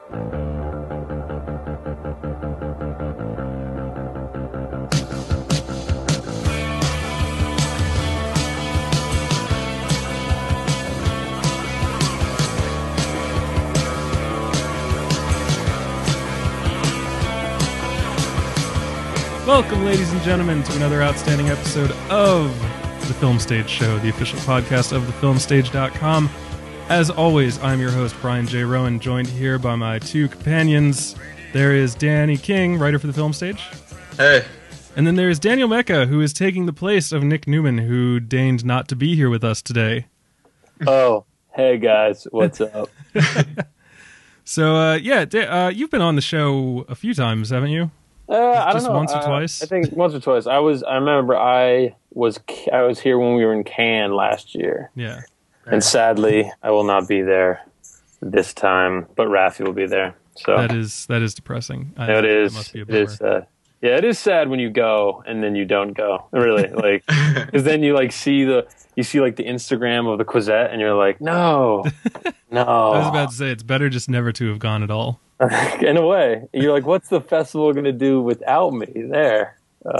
Welcome, ladies and gentlemen, to another outstanding episode of The Film Stage Show, the official podcast of thefilmstage.com. As always, I'm your host, Brian J. Rowan, joined here by my two companions. There is Danny King, writer for The Film Stage. Hey. And then there is Daniel Mecca, who is taking the place of Nick Newman, who deigned not to be here with us today. Oh, hey guys, what's up? So, you've been on the show a few times, haven't you? I don't know. Once or twice? I think once or twice. I remember I was here when we were in Cannes last year. Yeah. And sadly, I will not be there this time, but Rafi will be there. So that is depressing. It is. That must be a it bummer. is sad. Yeah, it is sad when you go and then you don't go. Really, like, because then you see the Instagram of the Quizette and you're like, no. I was about to say it's better just never to have gone at all. In a way, you're like, what's the festival going to do without me there?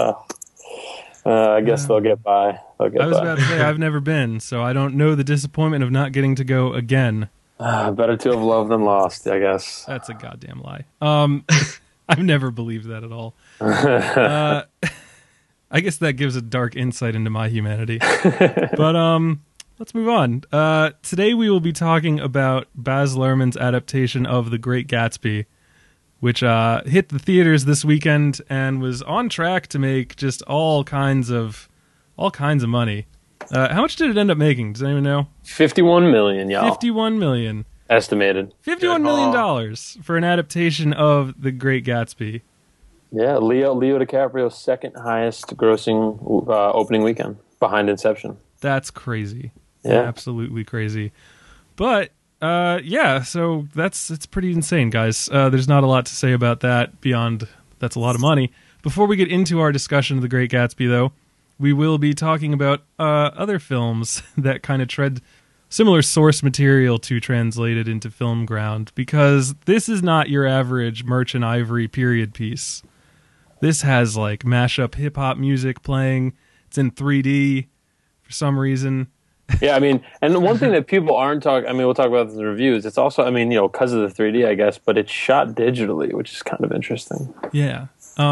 I guess they'll get by. I was about to say, I've never been, so I don't know the disappointment of not getting to go again. Better to have loved than lost, I guess. That's a goddamn lie. I've never believed that at all. I guess that gives a dark insight into my humanity. But let's move on. Today we will be talking about Baz Luhrmann's adaptation of The Great Gatsby, which hit the theaters this weekend and was on track to make just all kinds of money. How much did it end up making? Does anyone know? $51 million, y'all. $51 million. Estimated. $51 million for an adaptation of The Great Gatsby. Yeah, Leo DiCaprio's second highest grossing opening weekend, behind Inception. That's crazy. Yeah. Absolutely crazy. But, so it's pretty insane, guys. There's not a lot to say about that beyond that's a lot of money. Before we get into our discussion of The Great Gatsby, though, we will be talking about other films that kind of tread similar source material to translated into film ground, because this is not your average Merchant Ivory period piece. This has, like, mashup hip-hop music playing. It's in 3D for some reason. Yeah, I mean, and one thing that people aren't talking, I mean, we'll talk about this in the reviews, it's also, I mean, because of the 3D, I guess, but it's shot digitally, which is kind of interesting. Yeah.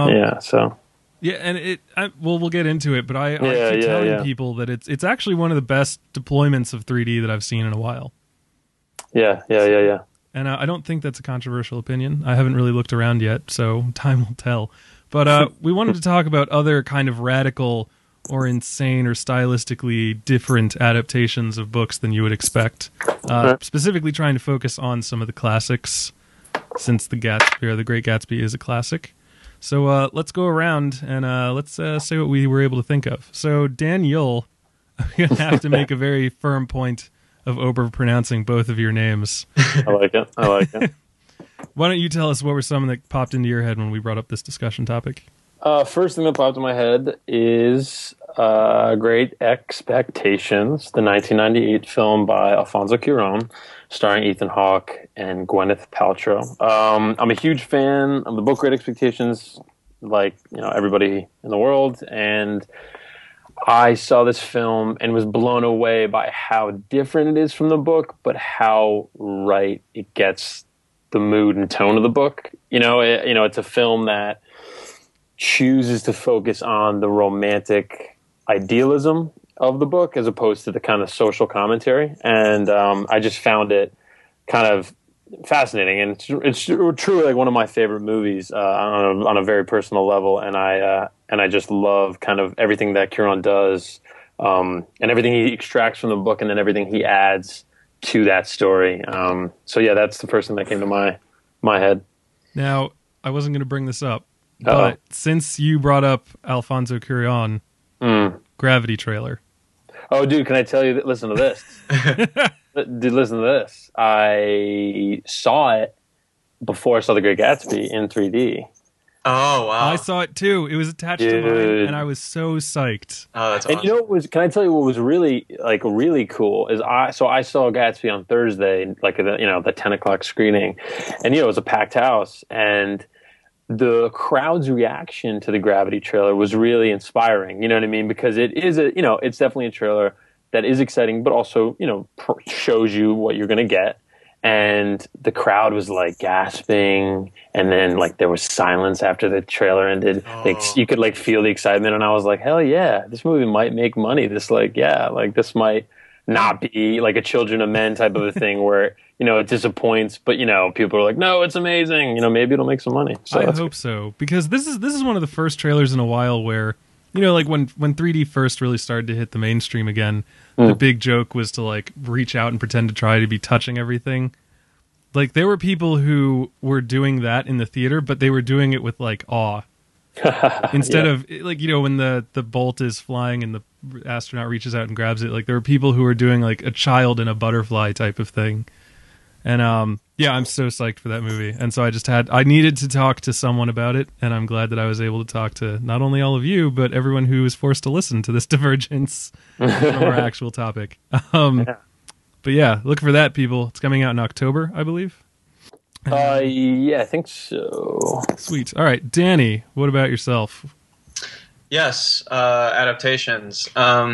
Yeah, and we'll get into it, but I keep telling people that it's actually one of the best deployments of 3D that I've seen in a while. Yeah. And I don't think that's a controversial opinion. I haven't really looked around yet, so time will tell. But we wanted to talk about other kind of radical or insane or stylistically different adaptations of books than you would expect. Specifically trying to focus on some of the classics, since The Great Gatsby is a classic. So let's go around and let's say what we were able to think of. So Daniel, I'm going to have to make a very firm point of overpronouncing both of your names. I like it. Why don't you tell us what were some that popped into your head when we brought up this discussion topic? First thing that popped in my head is Great Expectations, the 1998 film by Alfonso Cuarón, starring Ethan Hawke and Gwyneth Paltrow. I'm a huge fan of the book Great Expectations, like everybody in the world, and I saw this film and was blown away by how different it is from the book, but how right it gets the mood and tone of the book. It's a film that chooses to focus on the romantic idealism of the book as opposed to the kind of social commentary. And I just found it kind of fascinating. And it's truly like one of my favorite movies on a very personal level. And I just love kind of everything that Cuarón does and everything he extracts from the book and then everything he adds to that story. So yeah, that's the first thing that came to my head. Now, I wasn't going to bring this up, but since you brought up Alfonso Cuarón, Gravity trailer. Oh, dude, can I tell you? Listen to this. Dude, listen to this. I saw it before I saw The Great Gatsby in 3D. Oh, wow. I saw it too. It was attached to mine, and I was so psyched. Oh, that's And awesome. you know what was? Can I tell you what was really really cool? Is I saw Gatsby on Thursday, like the 10 o'clock screening, and it was a packed house, and the crowd's reaction to the Gravity trailer was really inspiring. You know what I mean? Because it is it's definitely a trailer that is exciting, but also shows you what you're going to get. And the crowd was like gasping, and then like there was silence after the trailer ended. Like you could like feel the excitement, and I was like, hell yeah, this movie might make money. This this might not be like a Children of Men type of a thing where it disappoints, but people are like, no, it's amazing. Maybe it'll make some money. So I hope so, because this is one of the first trailers in a while where like when 3D first really started to hit the mainstream again. The big joke was to like reach out and pretend to try to be touching everything. Like there were people who were doing that in the theater, but they were doing it with like awe. Instead of like when the bolt is flying and the astronaut reaches out and grabs it, like there were people who were doing like a child in a butterfly type of thing. And I'm so psyched for that movie. And so I needed to talk to someone about it, and I'm glad that I was able to talk to not only all of you, but everyone who was forced to listen to this divergence from our actual topic. But yeah, look for that, people. It's coming out in October, I believe. Yeah, I think so. Sweet. All right, Danny, what about yourself? Yes, adaptations.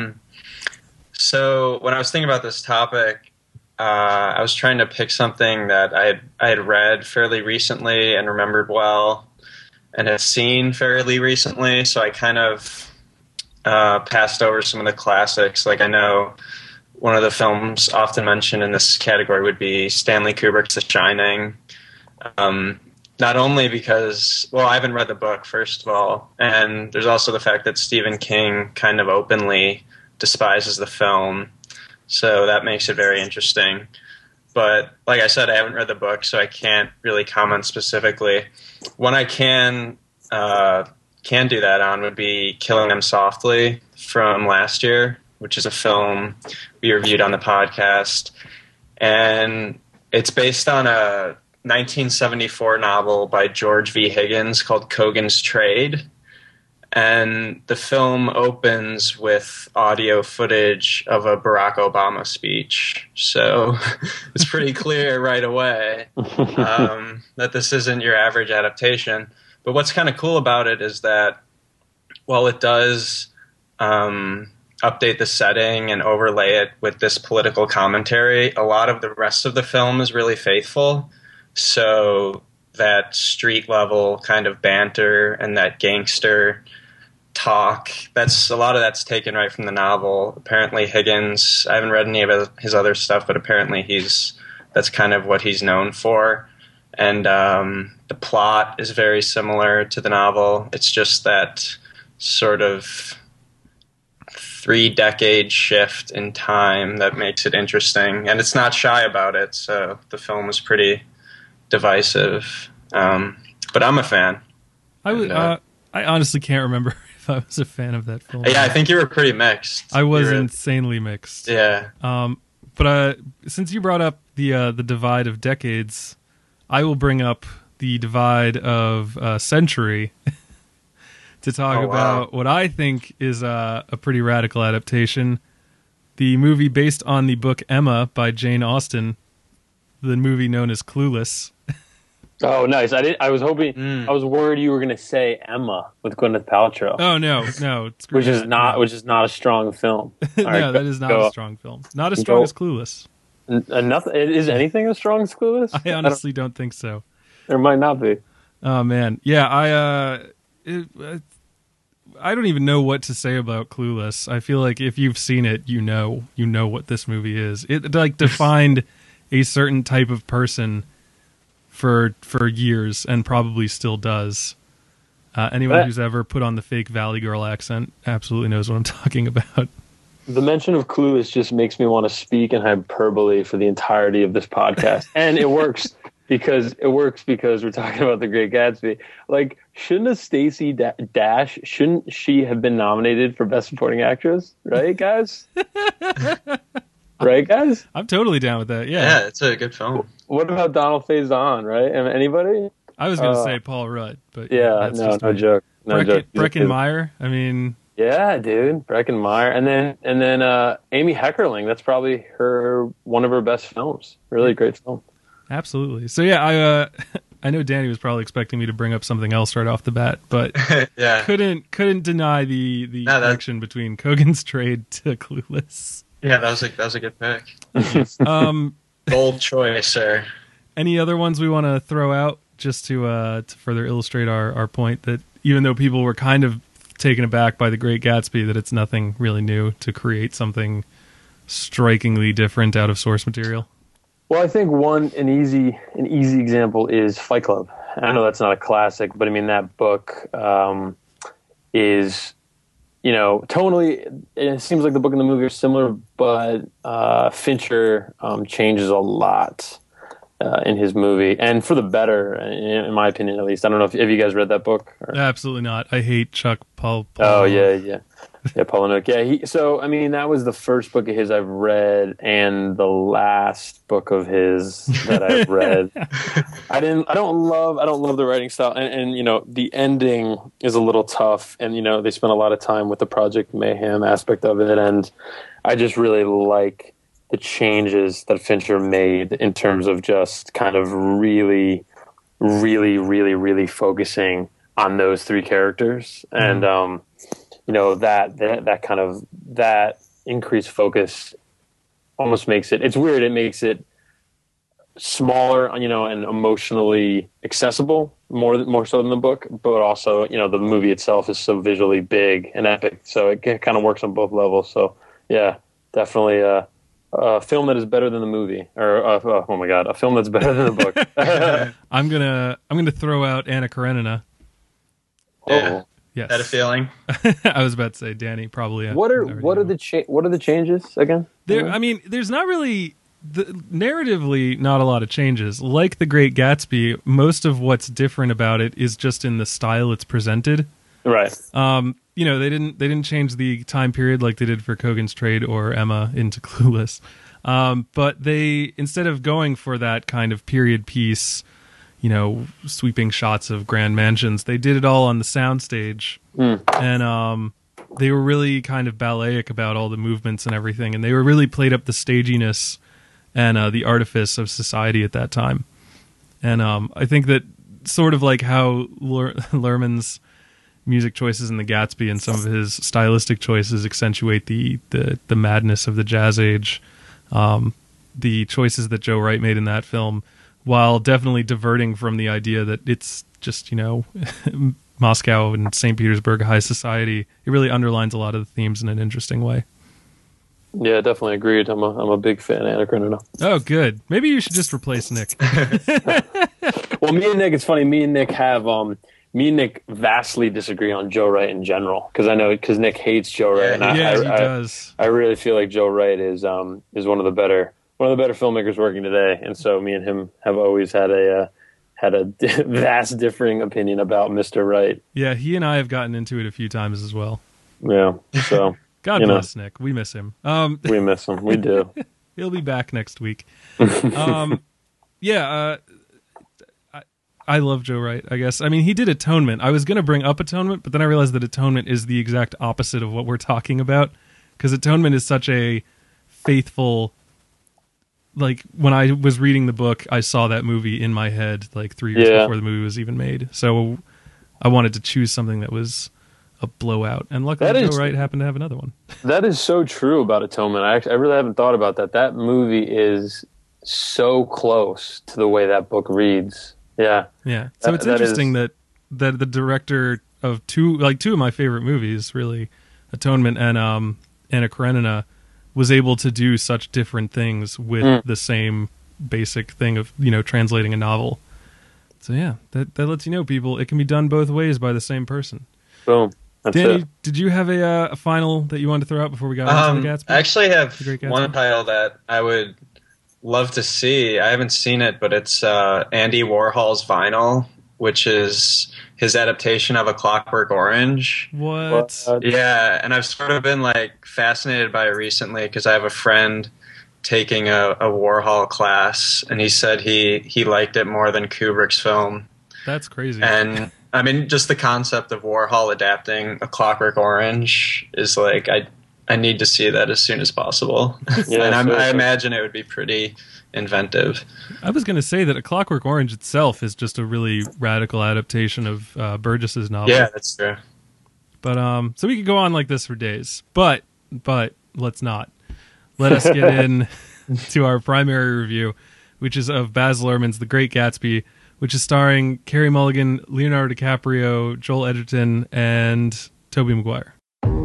So when I was thinking about this topic, I was trying to pick something that I had read fairly recently and remembered well, and had seen fairly recently. So I kind of passed over some of the classics. Like I know one of the films often mentioned in this category would be Stanley Kubrick's The Shining. Not only because, well, I haven't read the book, first of all, and there's also the fact that Stephen King kind of openly despises the film. So that makes it very interesting. But like I said, I haven't read the book, so I can't really comment specifically. One I can do that on would be Killing Them Softly from last year, which is a film we reviewed on the podcast. And it's based on a 1974 novel by George V. Higgins called Kogan's Trade. And the film opens with audio footage of a Barack Obama speech. So it's pretty clear right away that this isn't your average adaptation. But what's kind of cool about it is that while it does update the setting and overlay it with this political commentary, a lot of the rest of the film is really faithful. So that street level kind of banter and that gangster talk, a lot of that's taken right from the novel. Apparently Higgins, I haven't read any of his other stuff, but apparently that's kind of what he's known for. And the plot is very similar to the novel. It's just that sort of 3-decade shift in time that makes it interesting. And it's not shy about it, so the film is pretty divisive. But I'm a fan. I honestly can't remember if I was a fan of that film. Yeah, I think you were pretty mixed. I was insanely mixed. Yeah. But since you brought up the divide of decades, I will bring up the divide of century to talk about what I think is a pretty radical adaptation. The movie based on the book Emma by Jane Austen, the movie known as Clueless. Oh, nice! I was hoping. I was worried you were going to say Emma with Gwyneth Paltrow. Oh no! Which is not a strong film. No, right, that is not a strong film. Not as strong as Clueless. Is anything as strong as Clueless? I honestly don't think so. There might not be. Oh man, yeah. I don't even know what to say about Clueless. I feel like if you've seen it, you know what this movie is. It like defined a certain type of person for years, and probably still does. Anyone who's ever put on the fake Valley Girl accent absolutely knows what I'm talking about. The mention of Clueless just makes me want to speak in hyperbole for the entirety of this podcast, and it works because we're talking about The Great Gatsby. Like, shouldn't a Stacey Dash? Shouldn't she have been nominated for Best Supporting Actress? Right, guys? Right, guys? I'm totally down with that. Yeah, it's a good film. What about Donald Faison, right? Anybody? I was going to say Paul Rudd, but yeah, no joke. No joke. Breckin Meyer. I mean, yeah, dude, Breckin Meyer, and then Amy Heckerling. That's probably one of her best films. Really great film. Absolutely. So yeah, I know Danny was probably expecting me to bring up something else right off the bat, but yeah, couldn't deny the connection between Kogan's Trade to Clueless. Yeah, that was a good pick. Bold choice, sir. Any other ones we want to throw out just to further illustrate our point that even though people were kind of taken aback by The Great Gatsby, that it's nothing really new to create something strikingly different out of source material? Well, I think an easy example is Fight Club. I know that's not a classic, but I mean that book is, tonally it seems like the book and the movie are similar, but Fincher changes a lot in his movie, and for the better, in my opinion, at least. I don't know if you guys read that book. Or? Absolutely not. I hate Chuck Paul. Oh yeah, Palahniuk. Yeah, so I mean that was the first book of his I've read, and the last book of his that I've read. I don't love the writing style, and the ending is a little tough, and they spent a lot of time with the Project Mayhem aspect of it, and I just really like the changes that Fincher made in terms of just kind of really, really, really, really focusing on those three characters, and that increased focus almost makes it's weird. It makes it smaller, and emotionally accessible more so than the book, but also the movie itself is so visually big and epic, so it kind of works on both levels. So yeah, definitely a film that is better than the movie, or oh my god, a film that's better than the book. I'm gonna throw out Anna Karenina. Yeah. Yes. Had a feeling. I was about to say Danny probably. What are the changes again? I mean, there's not really narratively not a lot of changes. Like The Great Gatsby, most of what's different about it is just in the style it's presented. Right. They didn't change the time period like they did for Kogan's Trade or Emma into Clueless. But they, instead of going for that kind of period piece, sweeping shots of grand mansions, they did it all on the soundstage. And they were really kind of balleric about all the movements and everything, and they were really played up the staginess and the artifice of society at that time. And I think that sort of like how Luhrmann's music choices in The Gatsby and some of his stylistic choices accentuate the madness of the jazz age, the choices that Joe Wright made in that film, while definitely diverting from the idea that it's just, Moscow and St. Petersburg high society. It really underlines a lot of the themes in an interesting way. Yeah, definitely agreed. I'm a big fan of Anna Karenina. Oh, good. Maybe you should just replace Nick. Well, me and Nick, it's funny. Me and Nick vastly disagree on Joe Wright in general, because Nick hates Joe Wright. Yeah, he does. I really feel like Joe Wright is one of the better filmmakers working today, and so me and him have always had a vast differing opinion about Mr. Wright. Yeah, he and I have gotten into it a few times as well. Yeah, so God bless Nick. We miss him. We miss him. We do. He'll be back next week. I love Joe Wright, I guess. I mean, he did Atonement. I was going to bring up Atonement, but then I realized that Atonement is the exact opposite of what we're talking about, because Atonement is such a faithful... Like, when I was reading the book, I saw that movie in my head, 3 years before the movie was even made. So I wanted to choose something that was a blowout. And luckily, Joe Wright happened to have another one. That is so true about Atonement. I really haven't thought about that. That movie is so close to the way that book reads. Yeah. Yeah. So it's interesting that the director of two of my favorite movies, really, Atonement and Anna Karenina, was able to do such different things with the same basic thing of, translating a novel. So yeah, that lets you know, people, it can be done both ways by the same person. Boom. That's Danny, it. Did you have a final that you wanted to throw out before we got into The Gatsby? I actually have one title that I would love to see. I haven't seen it, but it's Andy Warhol's Vinyl, which is his adaptation of A Clockwork Orange. What? Yeah, and I've sort of been fascinated by it recently because I have a friend taking a Warhol class, and he said he liked it more than Kubrick's film. That's crazy. And I mean, just the concept of Warhol adapting A Clockwork Orange is like, I need to see that as soon as possible. Yeah, and so I imagine it would be pretty inventive. I was going to say that A Clockwork Orange itself is just a really radical adaptation of Burgess's novel. Yeah, that's true. But so we could go on like this for days. But let's not. Let us get in to our primary review, which is of Baz Luhrmann's The Great Gatsby, which is starring Carey Mulligan, Leonardo DiCaprio, Joel Edgerton, and Tobey Maguire.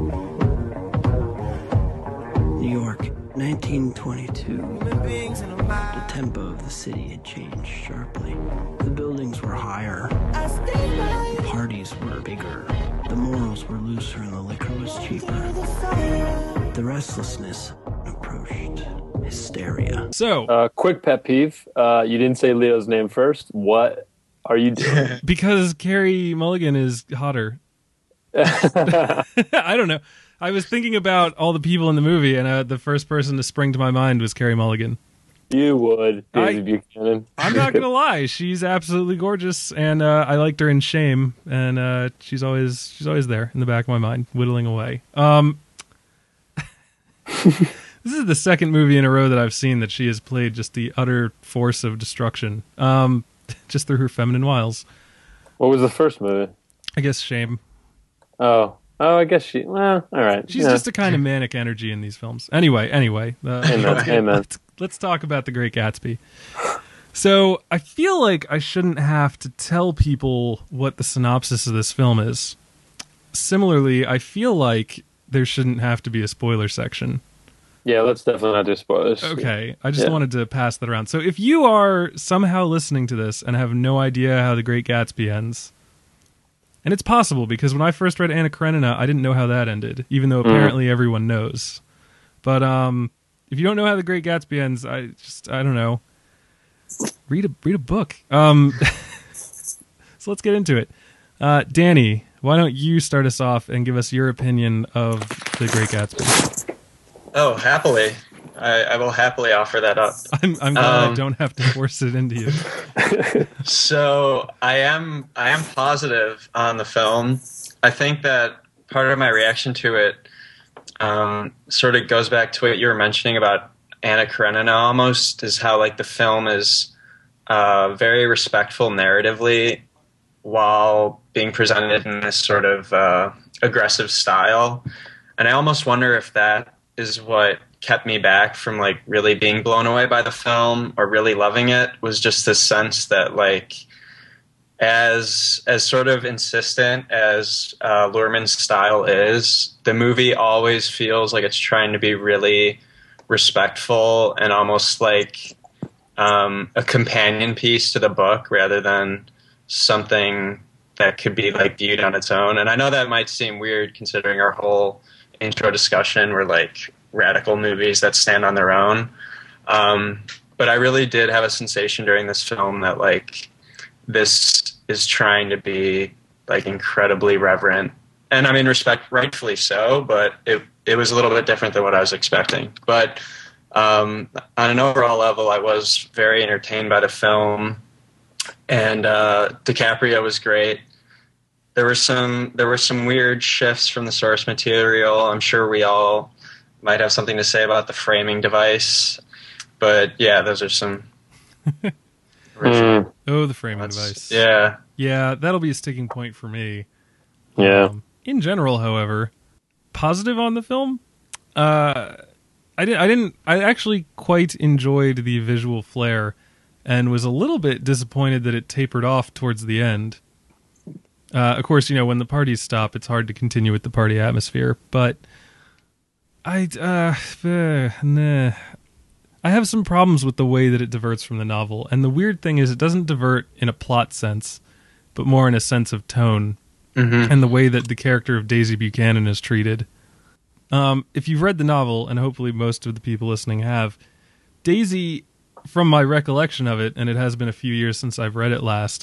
New York, 1922. The tempo of the city had changed sharply. The buildings were higher. The parties were bigger. The morals were looser and the liquor was cheaper. The restlessness approached hysteria. So, quick pet peeve. You didn't say Leo's name first. What are you doing? because Carey Mulligan is hotter. I don't know. I was thinking about all the people in the movie, and the first person to spring to my mind was Carey Mulligan. You would, Daisy Buchanan. I'm not gonna lie, she's absolutely gorgeous, and I liked her in Shame, and she's always there in the back of my mind, whittling away. This is the second movie in a row that I've seen that she has played just the utter force of destruction, just through her feminine wiles. What was the first movie? I guess Shame. Oh, I guess she. Well, all right. She's just a kind of manic energy in these films. Anyway. Amen. Let's talk about The Great Gatsby. So I feel like I shouldn't have to tell people what the synopsis of this film is. Similarly, I feel like there shouldn't have to be a spoiler section. Yeah, let's definitely not do spoilers. Okay, I just wanted to pass that around. So if you are somehow listening to this and have no idea how The Great Gatsby ends, and it's possible because when I first read Anna Karenina, I didn't know how that ended, even though apparently everyone knows. But if you don't know how The Great Gatsby ends, I don't know. Read a book. So let's get into it. Danny, why don't you start us off and give us your opinion of The Great Gatsby? Oh, happily. I will happily offer that up. I'm glad I don't have to force it into you. So I am positive on the film. I think that part of my reaction to it sort of goes back to what you were mentioning about Anna Karenina almost, is how like the film is very respectful narratively while being presented in this sort of aggressive style. And I almost wonder if that is what kept me back from like really being blown away by the film or really loving it, was just this sense that like as sort of insistent as Luhrmann's style is, the movie always feels like it's trying to be really respectful and almost like a companion piece to the book rather than something that could be like viewed on its own. And I know that might seem weird considering our whole intro discussion were like radical movies that stand on their own. But I really did have a sensation during this film that like this is trying to be like incredibly reverent. And I mean, rightfully so, but it was a little bit different than what I was expecting. But on an overall level, I was very entertained by the film, and DiCaprio was great. There were some weird shifts from the source material. I'm sure we all might have something to say about the framing device, but yeah, those are some original. Oh, the framing device. Yeah, that'll be a sticking point for me. Yeah. In general, however, positive on the film. I actually quite enjoyed the visual flair, and was a little bit disappointed that it tapered off towards the end. Of course, when the parties stop, it's hard to continue with the party atmosphere, but I have some problems with the way that it diverts from the novel. And the weird thing is it doesn't divert in a plot sense, but more in a sense of tone and the way that the character of Daisy Buchanan is treated. If you've read the novel, and hopefully most of the people listening have, Daisy, from my recollection of it, and it has been a few years since I've read it last,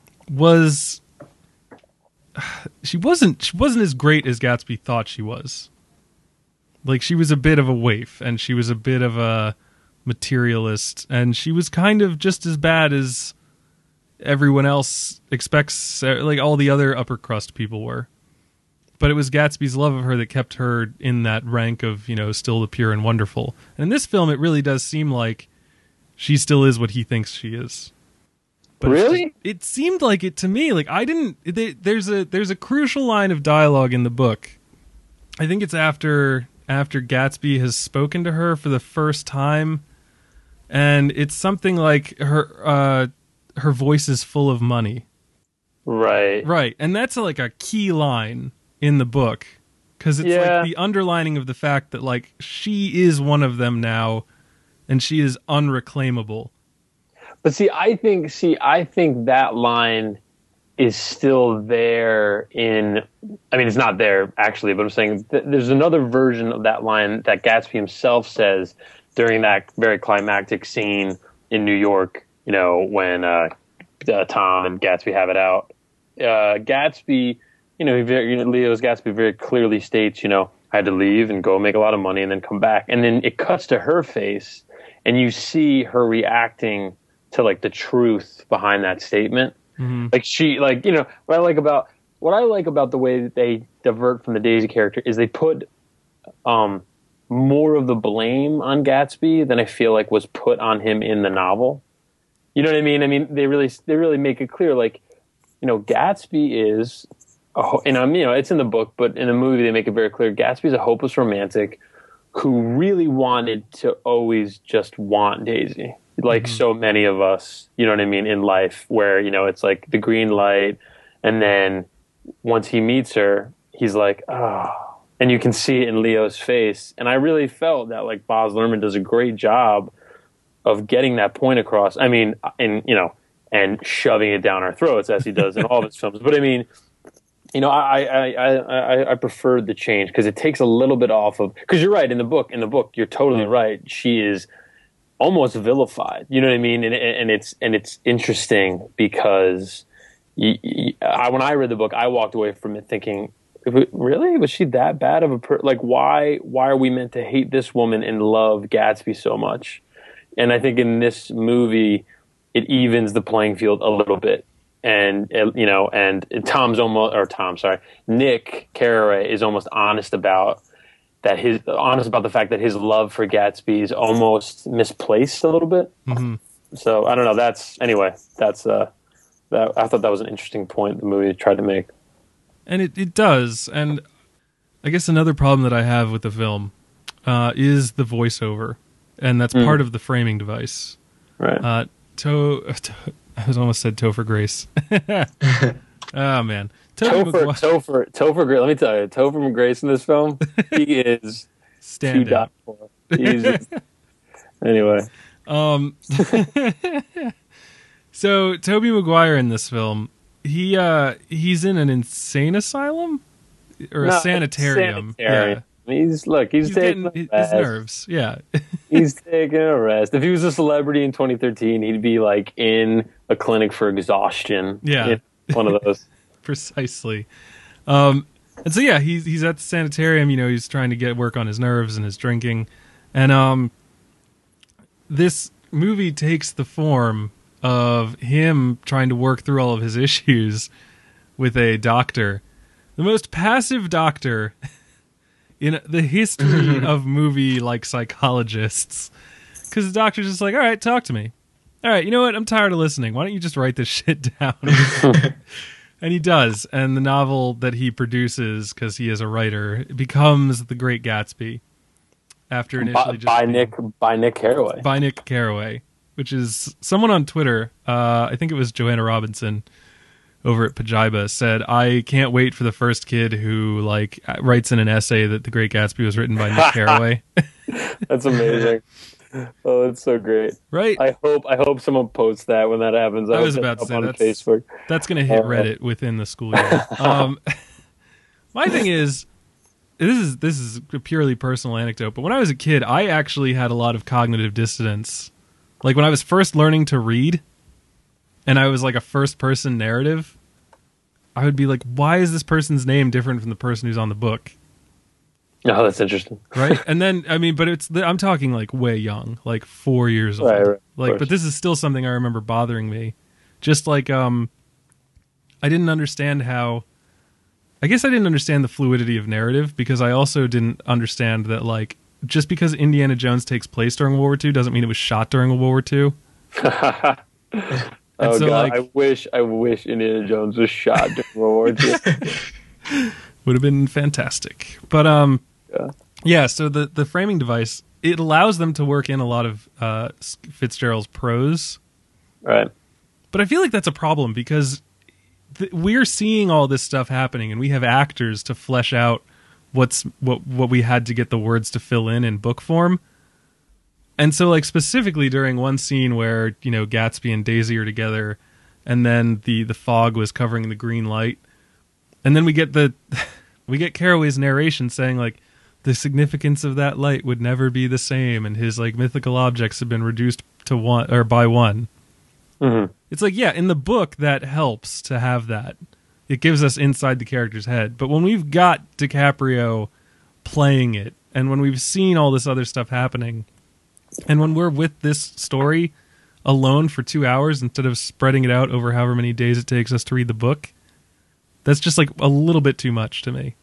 she wasn't as great as Gatsby thought she was. Like, she was a bit of a waif, and she was a bit of a materialist, and she was kind of just as bad as everyone else expects, like all the other upper crust people were. But it was Gatsby's love of her that kept her in that rank of, still the pure and wonderful. And in this film, it really does seem like she still is what he thinks she is. But really? It seemed like it to me. Like, I didn't... There's a crucial line of dialogue in the book. I think it's after Gatsby has spoken to her for the first time. And it's something like her voice is full of money. Right. Right. And that's like a key line in the book, because it's like the underlining of the fact that like she is one of them now, and she is unreclaimable. But I think that line is still there it's not there actually, but I'm saying there's another version of that line that Gatsby himself says during that very climactic scene in New York, when Tom and Gatsby have it out. Gatsby, Leo's Gatsby very clearly states, I had to leave and go make a lot of money and then come back. And then it cuts to her face and you see her reacting to like the truth behind that statement. Mm-hmm. Like she, like, what I like about the way that they divert from the Daisy character is they put more of the blame on Gatsby than I feel like was put on him in the novel. You know what I mean? I mean, they really make it clear, like, Gatsby is, it's in the book, but in the movie they make it very clear. Gatsby's a hopeless romantic who really wanted to always just want Daisy. Like so many of us, you know what I mean, in life where, it's like the green light. And then once he meets her, he's like, oh, and you can see it in Leo's face. And I really felt that like Baz Luhrmann does a great job of getting that point across. I mean, and shoving it down our throats as he does in all of his films. But I mean, I preferred the change because it takes a little bit off of, because you're right, in the book, you're totally right. She is almost vilified. You know what I mean? And it's interesting because when I read the book, I walked away from it thinking, really? Was she that bad of a like, why are we meant to hate this woman and love Gatsby so much? And I think in this movie, it evens the playing field a little bit. And, Nick Carraway is almost honest about the fact that his love for Gatsby is almost misplaced a little bit. Mm-hmm. So I don't know. I thought that was an interesting point the movie tried to make. And it does. And I guess another problem that I have with the film is the voiceover. And that's part of the framing device. Right. I almost said Topher Grace. Oh, man. Topher Grace. Let me tell you, Topher Grace in this film, he is standing. 2.4. He's just, anyway. So Tobey Maguire in this film, he's in an insane asylum or a sanitarium. Yeah. He's taking his nerves. Yeah. He's taking a rest. If he was a celebrity in 2013, he'd be like in a clinic for exhaustion. Yeah. One of those. Precisely. And so yeah, he's at the sanitarium, he's trying to get work on his nerves and his drinking. And this movie takes the form of him trying to work through all of his issues with a doctor. The most passive doctor in the history of movie like psychologists, because the doctor's just like, all right, talk to me. All right, you know what? I'm tired of listening. Why don't you just write this shit down? And he does. And the novel that he produces, because he is a writer, becomes The Great Gatsby. After initially by Nick Carraway. By Nick Carraway, which is someone on Twitter. I think it was Joanna Robinson over at Pajiba said, I can't wait for the first kid who writes in an essay that The Great Gatsby was written by Nick Carraway. That's amazing. Oh, that's so great. Right? I hope someone posts that when that happens. I was about to say Facebook. That's going to hit Reddit within the school year. My thing is, this is a purely personal anecdote, but when I was a kid, I actually had a lot of cognitive dissonance. Like when I was first learning to read, and I was like a first-person narrative, I would be like, why is this person's name different from the person who's on the book? Oh, that's interesting. Right? And then, but I'm talking like way young, like 4 years old. Right, but this is still something I remember bothering me. Just like I didn't understand how. I guess I didn't understand the fluidity of narrative because I also didn't understand that like just because Indiana Jones takes place during World War II doesn't mean it was shot during World War II. Oh so, God! like, I wish Indiana Jones was shot during World War II. Would have been fantastic. But yeah. So the framing device, it allows them to work in a lot of Fitzgerald's prose, Right. but I feel like that's a problem because we're seeing all this stuff happening, and we have actors to flesh out what we had to get the words to fill in book form. And so, like, specifically during one scene where, you know, Gatsby and Daisy are together, and then the fog was covering the green light, and then we get Carraway's narration saying, like, the significance of that light would never be the same, and his, like, mythical objects have been reduced to one, or by one. Mm-hmm. It's like, yeah, in the book, that helps to have that. It gives us inside the character's head. But when we've got DiCaprio playing it, and when we've seen all this other stuff happening, and when we're with this story alone for 2 hours instead of spreading it out over however many days it takes us to read the book, that's just like a little bit too much to me.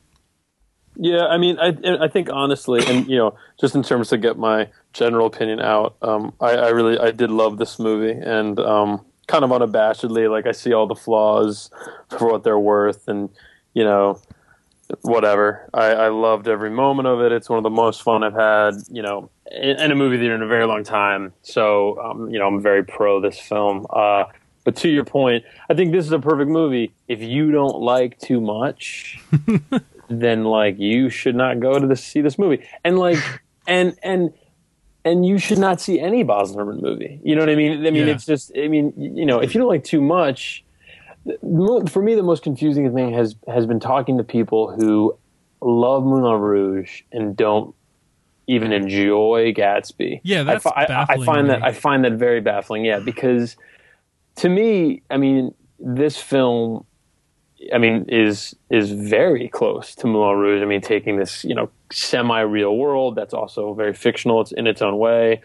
Yeah, I mean, I think honestly, and you know, just in terms to get my general opinion out, I did love this movie, and kind of unabashedly, like I see all the flaws for what they're worth, and you know, whatever. I loved every moment of it. It's one of the most fun I've had, you know, in a movie theater in a very long time. So, you know, I'm very pro this film. But to your point, I think this is a perfect movie. If you don't like too much, then like you should not go to see this movie. And like, and you should not see any Baz Luhrmann movie. You know what I mean? I mean, It's just, I mean, you know, if you don't like too much, for me, the most confusing thing has been talking to people who love Moulin Rouge and don't even enjoy Gatsby. Yeah, that's baffling. I find that very baffling. Yeah, because to me, I mean, this film, I mean, is very close to Moulin Rouge. I mean, taking this, you know, semi-real world that's also very fictional. It's in its own way,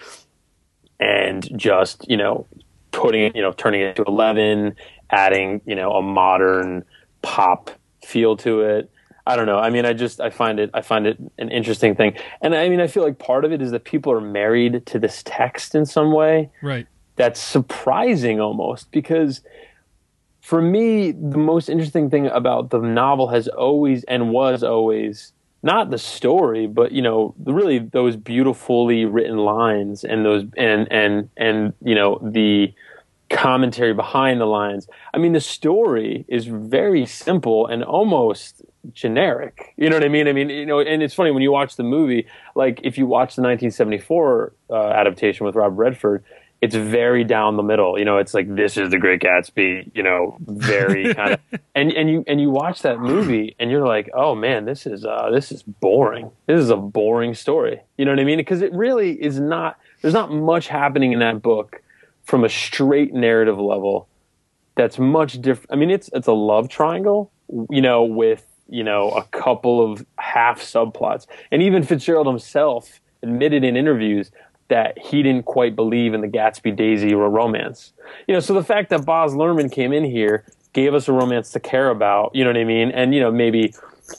and just, you know, putting it, you know, turning it to 11, adding, you know, a modern pop feel to it. I don't know. I mean, I find it an interesting thing. And I mean, I feel like part of it is that people are married to this text in some way. Right. That's surprising almost, because for me, the most interesting thing about the novel has always and was always not the story, but, you know, really those beautifully written lines and those and you know, the commentary behind the lines. I mean, the story is very simple and almost generic. You know what I mean? I mean, you know, and it's funny when you watch the movie, like if you watch the 1974 adaptation with Rob Redford, it's very down the middle. You know, it's like, this is the Great Gatsby, you know, very kind of, and you watch that movie and you're like, oh man, this is boring. This is a boring story. You know what I mean? Because it really is not, there's not much happening in that book from a straight narrative level that's much different. I mean, it's a love triangle, you know, with, you know, a couple of half subplots. And even Fitzgerald himself admitted in interviews that he didn't quite believe in the Gatsby-Daisy romance. You know, so the fact that Baz Luhrmann came in here, gave us a romance to care about, you know what I mean? And, you know, maybe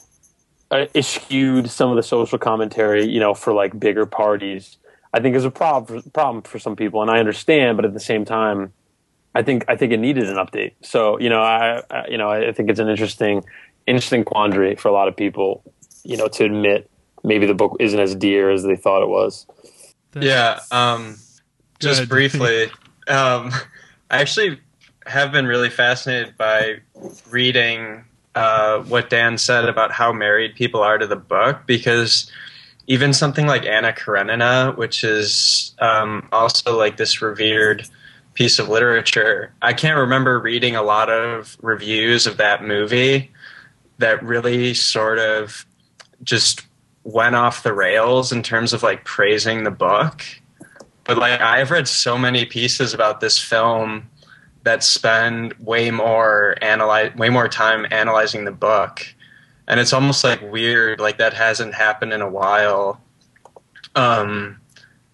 eschewed some of the social commentary, you know, for like bigger parties, I think is a problem for some people. And I understand, but at the same time, I think it needed an update. So, you know, I think it's an interesting quandary for a lot of people, you know, to admit maybe the book isn't as dear as they thought it was. Just briefly, I actually have been really fascinated by reading what Dan said about how married people are to the book, because even something like Anna Karenina, which is also like this revered piece of literature, I can't remember reading a lot of reviews of that movie that really sort of just went off the rails in terms of like praising the book. But like, I've read so many pieces about this film that spend way more time analyzing the book, and it's almost like weird, like that hasn't happened in a while.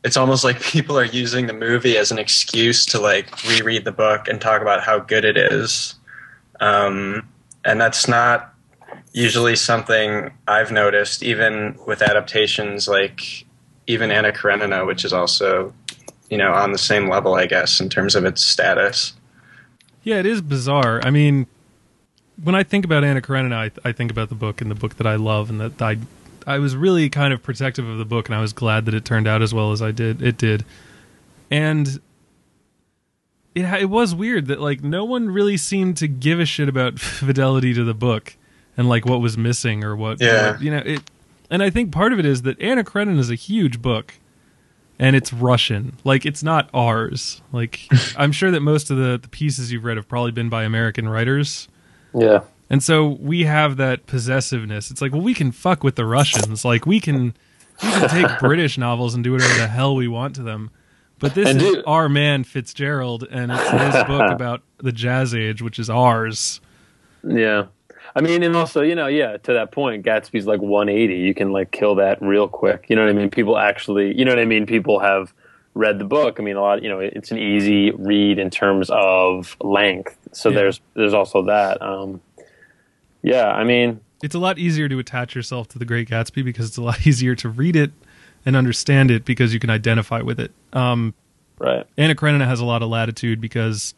it's almost like people are using the movie as an excuse to like reread the book and talk about how good it is. And that's not usually something I've noticed, even with adaptations like even Anna Karenina, which is also, on the same level, I guess, in terms of its status. Yeah, it is bizarre. I mean, when I think about Anna Karenina, I think about the book and the book that I love, and that I was really kind of protective of the book, and I was glad that it turned out as well as it did. And it was weird that like no one really seemed to give a shit about fidelity to the book and like what was missing or what. And I think part of it is that Anna Karenina is a huge book, and it's Russian. Like, it's not ours. Like, I'm sure that most of the pieces you've read have probably been by American writers. Yeah. And so we have that possessiveness. It's like, well, we can fuck with the Russians. Like, we can take British novels and do whatever the hell we want to them. But this is our man Fitzgerald, and it's his book about the Jazz Age, which is ours. Yeah. I mean, and also, to that point, Gatsby's like 180. You can like kill that real quick. You know what I mean? People actually, people have read the book. I mean, a lot, it's an easy read in terms of length. So there's also that. Yeah, I mean, it's a lot easier to attach yourself to The Great Gatsby because it's a lot easier to read it and understand it because you can identify with it. Right. Anna Karenina has a lot of latitude because,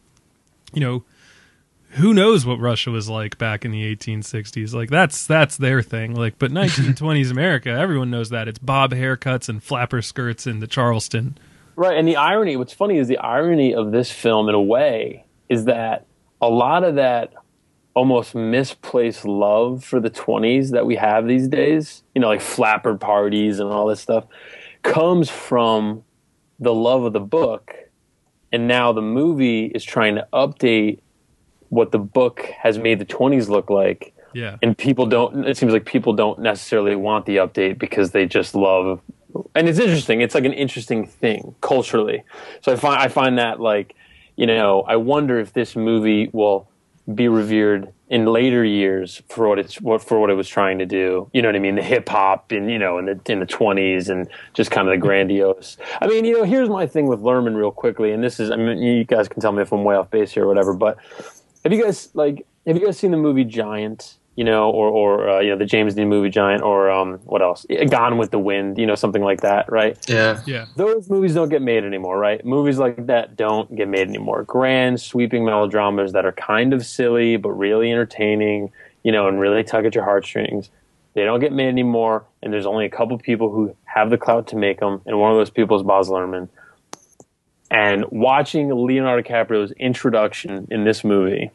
who knows what Russia was like back in the 1860s? Like that's their thing. Like, but 1920s America, everyone knows that it's bob haircuts and flapper skirts in the Charleston. Right, and the irony. What's funny is the irony of this film, in a way, is that a lot of that almost misplaced love for the 20s that we have these days, like flapper parties and all this stuff, comes from the love of the book, and now the movie is trying to update what the book has made the 20s look like. Yeah. And it seems like people don't necessarily want the update because they just love, and it's interesting. It's like an interesting thing culturally. So I find that like, I wonder if this movie will be revered in later years for what it was trying to do. You know what I mean? The hip hop in the 20s and just kind of the grandiose. I mean, here's my thing with Lerman real quickly. And this is, I mean, you guys can tell me if I'm way off base here or whatever, but have you guys seen the movie Giant, or the James Dean movie Giant, or what else? Gone with the Wind, something like that, right? Yeah. Yeah. Those movies don't get made anymore, right? Movies like that don't get made anymore. Grand, sweeping melodramas that are kind of silly but really entertaining, and really tug at your heartstrings. They don't get made anymore, and there's only a couple people who have the clout to make them, and one of those people is Baz Luhrmann. And watching Leonardo DiCaprio's introduction in this movie,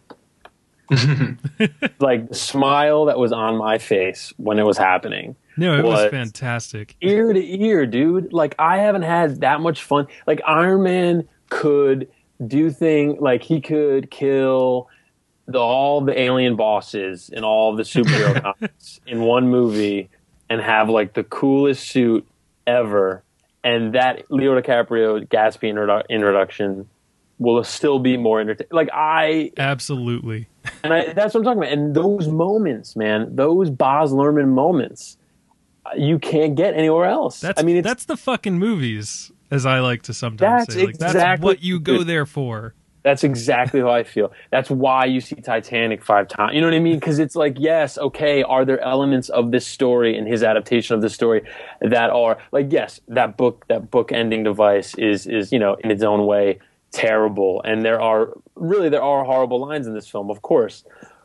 like the smile that was on my face when it was happening. No, it was fantastic. Ear to ear, dude. Like, I haven't had that much fun. Like, Iron Man could do things, like he could kill all the alien bosses and all the superhero comics in one movie and have like the coolest suit ever. And that Leo DiCaprio Gatsby introduction will still be more entertaining. Like, absolutely. And that's what I'm talking about. And those moments, man, those Baz Luhrmann moments, you can't get anywhere else. That's the fucking movies, as I like to sometimes say. Like, that's what you go there for. That's exactly how I feel. That's why you see Titanic 5 times. You know what I mean? Because it's like, yes, okay, are there elements of this story and his adaptation of this story that are like, yes, that book ending device is in its own way terrible, and there are horrible lines in this film, of course,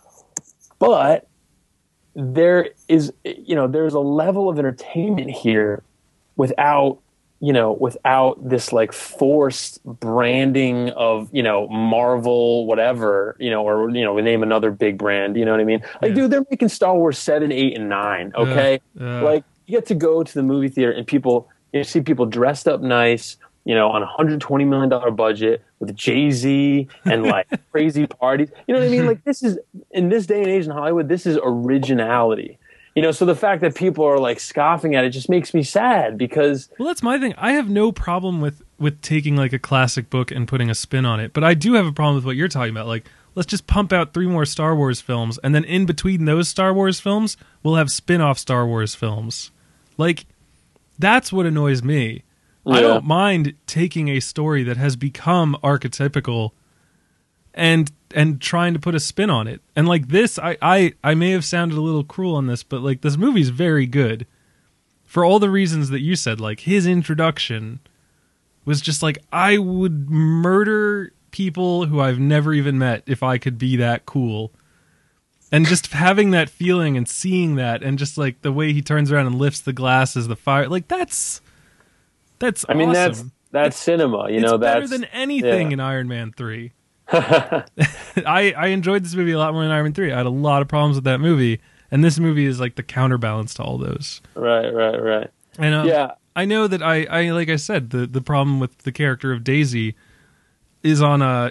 but there's a level of entertainment here without this like forced branding of, Marvel, whatever, or, we name another big brand, you know what I mean? Like, dude, they're making Star Wars 7, 8, and 9. Okay. Like, you get to go to the movie theater and you see people dressed up nice, on a $120 million budget with Jay-Z and like crazy parties. You know what I mean? Like, this is, in this day and age in Hollywood, this is originality. So the fact that people are like scoffing at it just makes me sad because... Well, that's my thing. I have no problem with taking like a classic book and putting a spin on it. But I do have a problem with what you're talking about. Like, let's just pump out 3 more Star Wars films. And then in between those Star Wars films, we'll have spin-off Star Wars films. Like, that's what annoys me. I don't mind taking a story that has become archetypical and trying to put a spin on it. And like this, I may have sounded a little cruel on this, but like this movie's very good for all the reasons that you said. Like his introduction was just like, I would murder people who I've never even met if I could be that cool. And just having that feeling and seeing that, and just like the way he turns around and lifts the glass as the fire, like that's I mean, awesome. that's cinema, you know. It's better that's than anything in Iron Man 3. I enjoyed this movie a lot more than Iron Man 3. I had a lot of problems with that movie, and this movie is like the counterbalance to all those. Right. And I know that I like I said, the problem with the character of Daisy it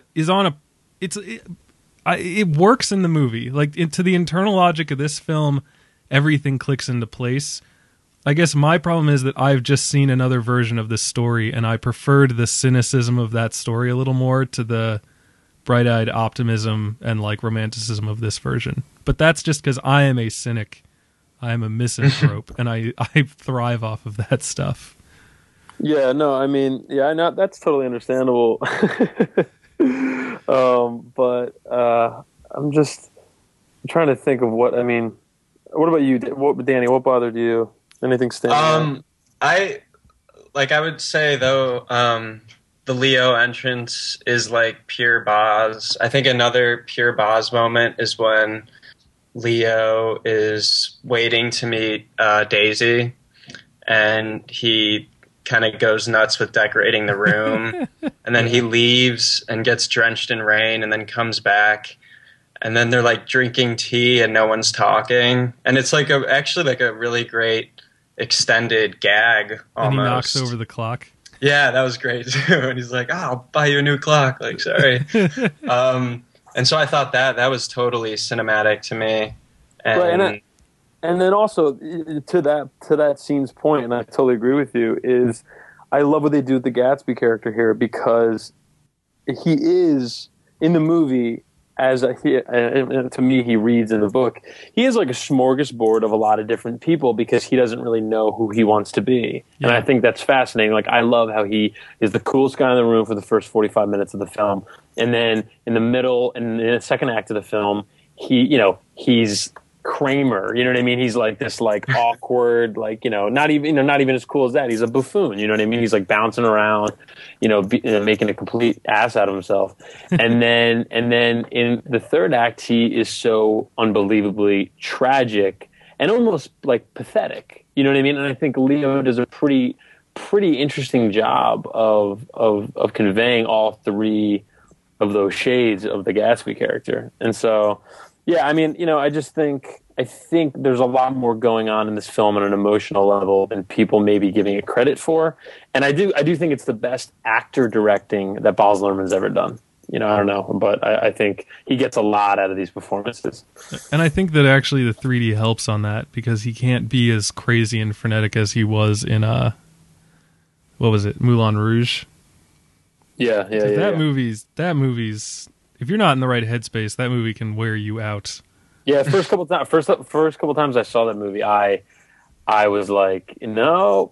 works in the movie. Like to the internal logic of this film, everything clicks into place. I guess my problem is that I've just seen another version of this story, and I preferred the cynicism of that story a little more to the bright-eyed optimism and like romanticism of this version. But that's just because I am a cynic. I am a misanthrope, and I thrive off of that stuff. Yeah, no, I mean, that's totally understandable. But I'm trying to think of what about you? Danny, what bothered you? Anything stand out? I would say though, the Leo entrance is like pure Boz. I think another pure Boz moment is when Leo is waiting to meet Daisy, and he kind of goes nuts with decorating the room, and then he leaves and gets drenched in rain, and then comes back, and then they're like drinking tea and no one's talking, and it's like actually a really great extended gag almost. And he knocks over the clock. Yeah, that was great too. And he's like, I'll buy you a new clock. Like, sorry. And so I thought that was totally cinematic to me. And, and then also to that scene's point, and I totally agree with you, is I love what they do with the Gatsby character here, because he is in the movie, to me, he reads in the book, he is like a smorgasbord of a lot of different people because he doesn't really know who he wants to be. Yeah. And I think that's fascinating. Like, I love how he is the coolest guy in the room for the first 45 minutes of the film. And then in the middle and in the second act of the film, he's Kramer, you know what I mean? He's like this like awkward, like, not even as cool as that. He's a buffoon, you know what I mean? He's like bouncing around, making a complete ass out of himself. And then in the third act, he is so unbelievably tragic and almost like pathetic, you know what I mean? And I think Leo does a pretty interesting job of conveying all three of those shades of the Gatsby character. And so, yeah, I mean, I think there's a lot more going on in this film on an emotional level than people may be giving it credit for. And I do think it's the best actor directing that Baz Luhrmann's ever done. I don't know, but I think he gets a lot out of these performances. And I think that actually the 3D helps on that, because he can't be as crazy and frenetic as he was in what was it, Moulin Rouge? Yeah. That movie's if you're not in the right headspace, that movie can wear you out. Yeah, first couple times I saw that movie, I was like, nope,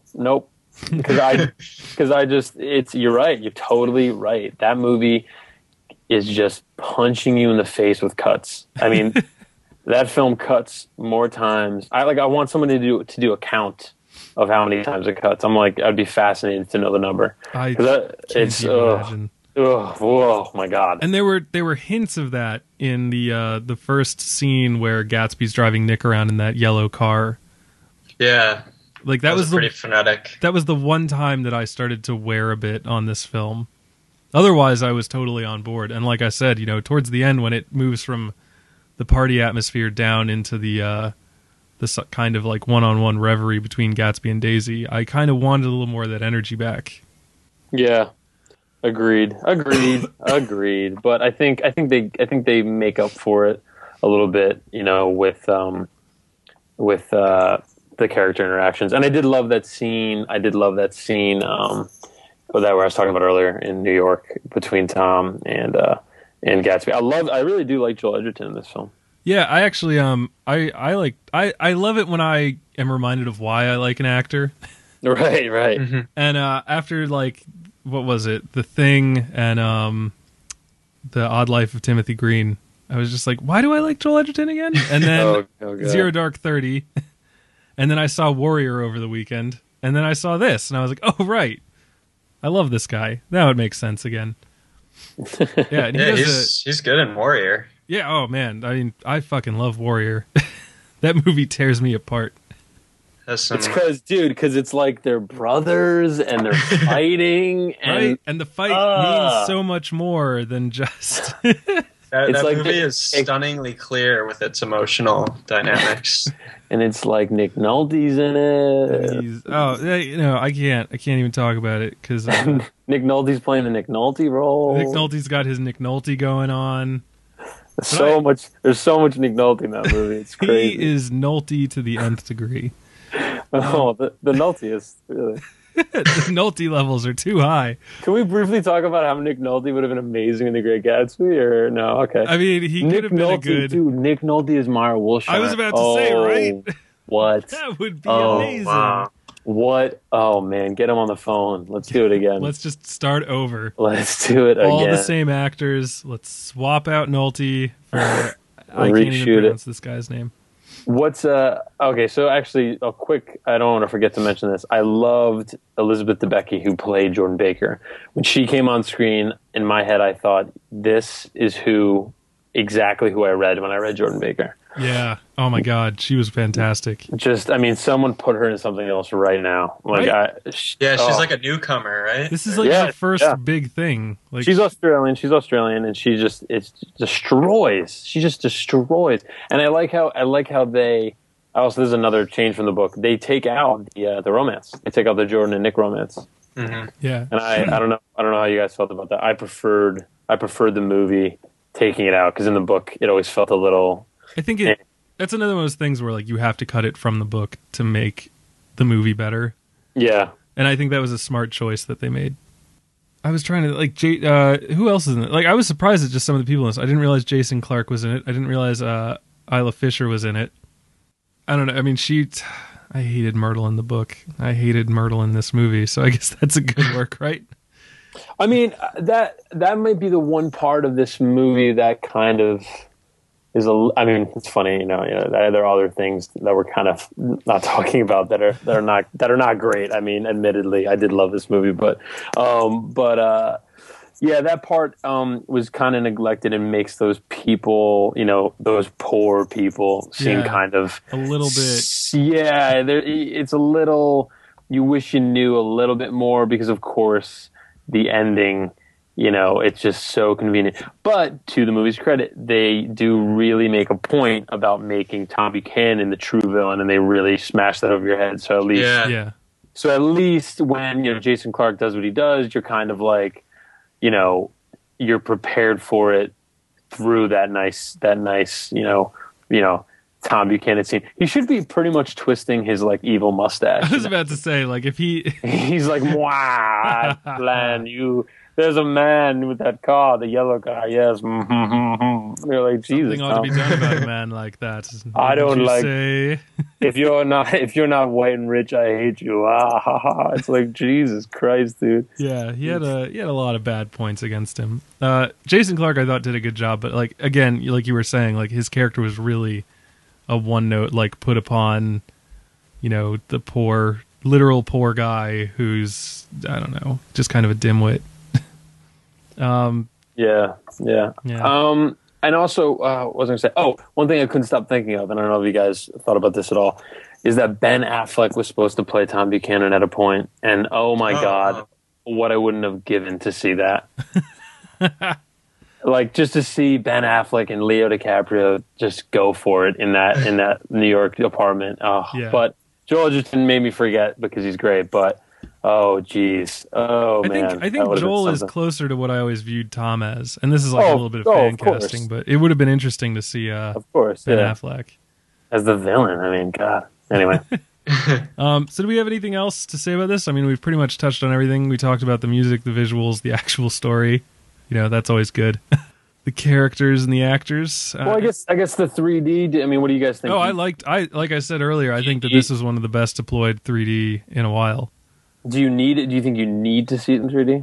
because you're right, you're totally right. That movie is just punching you in the face with cuts. I mean, that film cuts more times. I want someone to do a count of how many times it cuts. I'm like, I'd be fascinated to know the number. Can't imagine. Oh my God! And there were hints of that in the first scene where Gatsby's driving Nick around in that yellow car. Yeah, like that was pretty frenetic. That was the one time that I started to wear a bit on this film. Otherwise, I was totally on board. And like I said, towards the end when it moves from the party atmosphere down into the this kind of like one-on-one reverie between Gatsby and Daisy, I kind of wanted a little more of that energy back. Yeah. Agreed. But I think they make up for it a little bit, with the character interactions. And I did love that scene. That where I was talking about earlier in New York between Tom and Gatsby. I really do like Joel Edgerton in this film. Yeah, I actually I love it when I am reminded of why I like an actor. Right. Mm-hmm. And after like what was it, The Thing and The Odd Life of Timothy Green, I was just like, why do I like Joel Edgerton again? And then God. Zero Dark 30, and then I saw Warrior over the weekend, and then I saw this, and I was like, oh right, I love this guy. That would make sense again. Yeah, and he's good in Warrior. Yeah, oh man, I mean, I fucking love Warrior. That movie tears me apart. It's because it's like they're brothers and they're fighting, and right, and the fight means so much more than just. That like movie is stunningly clear with its emotional dynamics. And it's like Nick Nolte's in it. I can't even talk about it because Nick Nolte's playing the Nick Nolte role. Nick Nolte's got his Nick Nolte going on. There's so much Nick Nolte in that movie. It's crazy. He is Nolte to the nth degree. Oh, the Nolte is really. The Nolte levels are too high. Can we briefly talk about how Nick Nolte would have been amazing in The Great Gatsby, or no? Okay. I mean, he could have been a good. Dude, Nick Nolte is Mara Wilshire. I was about to say, right? What? That would be amazing. Wow. What? Oh man, get him on the phone. Let's do it again. Let's just start over. Let's do it All again. the same actors. Let's swap out Nolte for. I can't even Reshoot pronounce this guy's name. What's okay, so actually a quick, I don't want to forget to mention this. I loved Elizabeth Debicki, who played Jordan Baker. When she came on screen, in my head I thought, this is exactly who I read when I read Jordan Baker. Yeah. Oh my God, she was fantastic. Just, I mean, someone put her in something else right now. Like, Right? She's like a newcomer, right? This is like her first big thing. Like she's Australian, and she just destroys. She just destroys. And I like how they. Also, this is another change from the book. They take out the romance. They take out the Jordan and Nick romance. Mm-hmm. Yeah. And I don't know how you guys felt about that. I preferred the movie taking it out, because in the book it always felt a little. I think that's another one of those things where like you have to cut it from the book to make the movie better. Yeah. And I think that was a smart choice that they made. I was trying to like who else is in it? Like I was surprised at just some of the people in this. I didn't realize Jason Clarke was in it. I didn't realize Isla Fisher was in it. I don't know. I mean, I hated Myrtle in the book. I hated Myrtle in this movie. So I guess that's a good work, right? I mean, that might be the one part of this movie that kind of is I mean, it's funny, there are other things that we're kind of not talking about that are not great. I mean, admittedly, I did love this movie, but yeah, that part was kind of neglected and makes those people, those poor people seem kind of a little bit. Yeah, it's a little. You wish you knew a little bit more, because of course the ending. It's just so convenient. But to the movie's credit, they do really make a point about making Tom Buchanan the true villain, and they really smash that over your head. So at least when Jason Clarke does what he does, you're kind of like, you're prepared for it through that nice Tom Buchanan scene. He should be pretty much twisting his like evil mustache. I was about to say, like, if he's like, "Mwah, plan There's a man with that car, the yellow car. Yes, You're like, Jesus. Something ought to be done about a man like that. I don't like. Say? If you're not white and rich, I hate you. It's like, Jesus Christ, dude. Yeah, he had a lot of bad points against him. Jason Clarke, I thought, did a good job, but like again, like you were saying, like his character was really a one note, like put upon, the literal poor guy who's, I don't know, just kind of a dimwit. Yeah. And also, what was I going to say? Oh, one thing I couldn't stop thinking of, and I don't know if you guys thought about this at all, is that Ben Affleck was supposed to play Tom Buchanan at a point, and oh my God, what I wouldn't have given to see that. Like, just to see Ben Affleck and Leo DiCaprio just go for it in that New York apartment. Oh, yeah. But Joel Edgerton made me forget because he's great, but oh, geez. Oh, man. I think Joel is closer to what I always viewed Tom as. And this is like a little bit of fan casting, but it would have been interesting to see Ben Affleck. As the villain. I mean, God. Anyway. So do we have anything else to say about this? I mean, we've pretty much touched on everything. We talked about the music, the visuals, the actual story. That's always good. the characters and the actors. Well, I guess the 3D. I mean, what do you guys think? Oh, like I said earlier, I think that this is one of the best deployed 3D in a while. Do you need it? Do you think you need to see it in 3D?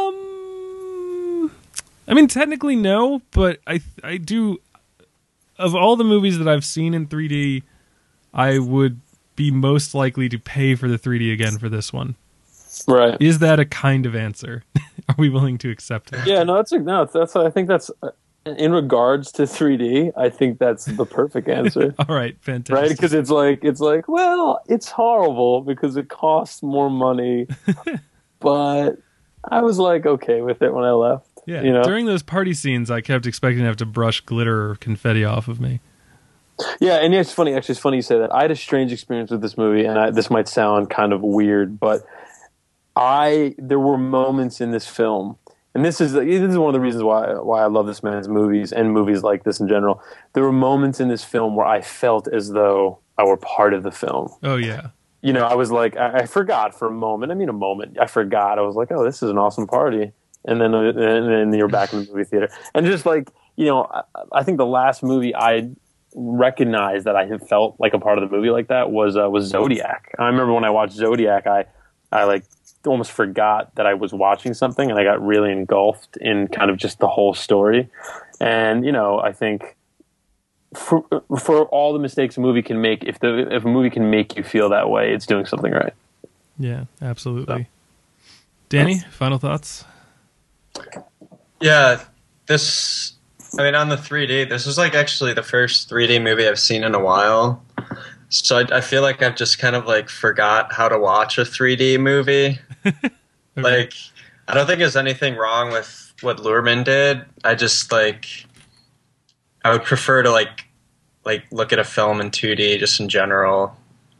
I mean, technically no, but I do. Of all the movies that I've seen in 3D, I would be most likely to pay for the 3D again for this one. Right. Is that a kind of answer? Are we willing to accept it? Yeah, no, that's I think that's in regards to 3D, I think that's the perfect answer. All right, fantastic. Right? Because it's like, well, it's horrible because it costs more money, but I was like okay with it when I left. Yeah, you know? During those party scenes, I kept expecting to have to brush glitter or confetti off of me. Yeah, and it's funny. Actually, it's funny you say that. I had a strange experience with this movie, and this might sound kind of weird, but there were moments in this film, and this is one of the reasons why I love this man's movies and movies like this in general. There were moments in this film where I felt as though I were part of the film. Oh yeah. You know, I was like, I forgot for a moment. I mean, a moment. I forgot. I was like, oh, this is an awesome party. And then you're back in the movie theater. And just like, you know, I think the last movie I recognized that I had felt like a part of the movie like that was Zodiac. I remember when I watched Zodiac, I like almost forgot that I was watching something, and I got really engulfed in kind of just the whole story. And, you know, I think for all the mistakes a movie can make, if a movie can make you feel that way, it's doing something right. Yeah, absolutely. So. Danny, final thoughts? Yeah, on the 3D, this is like actually the first 3D movie I've seen in a while. So I feel like I've just kind of like forgot how to watch a 3D movie. Okay. Like, I don't think there's anything wrong with what Luhrmann did. I just like, I would prefer to like look at a film in 2D just in general.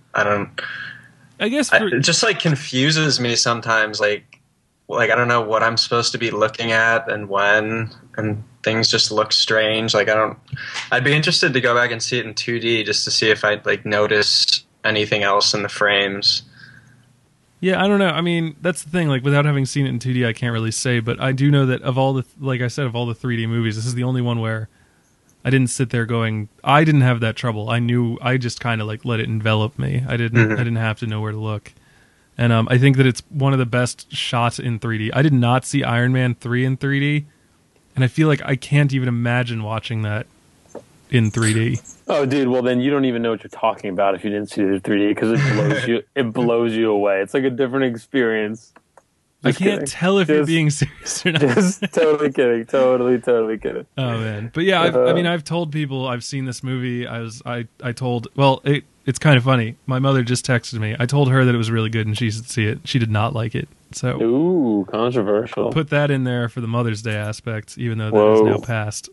I guess it just like confuses me sometimes. Like I don't know what I'm supposed to be looking at and when, and things just look strange. Like I'd be interested to go back and see it in 2D just to see if I'd like notice anything else in the frames. Yeah, I don't know. I mean, that's the thing. Like, without having seen it in 2D, I can't really say. But I do know that of all the, like I said, of all the 3D movies, this is the only one where I didn't sit there going. I didn't have that trouble. I just kind of like let it envelop me. I didn't have to know where to look. And I think that it's one of the best shots in 3D. I did not see Iron Man 3 in 3D, and I feel like I can't even imagine watching that in 3D. Oh, dude, well then you don't even know what you're talking about if you didn't see it in 3D, because it blows you away. It's like a different experience. Just I can't kidding. Tell if you're being serious or not. Just totally kidding. Totally kidding. Oh man. But yeah, I've told people I've seen this movie. I told, well, it's kind of funny. My mother just texted me. I told her that it was really good and she should see it. She did not like it. So ooh, controversial. Put that in there for the Mother's Day aspect, even though that is now past.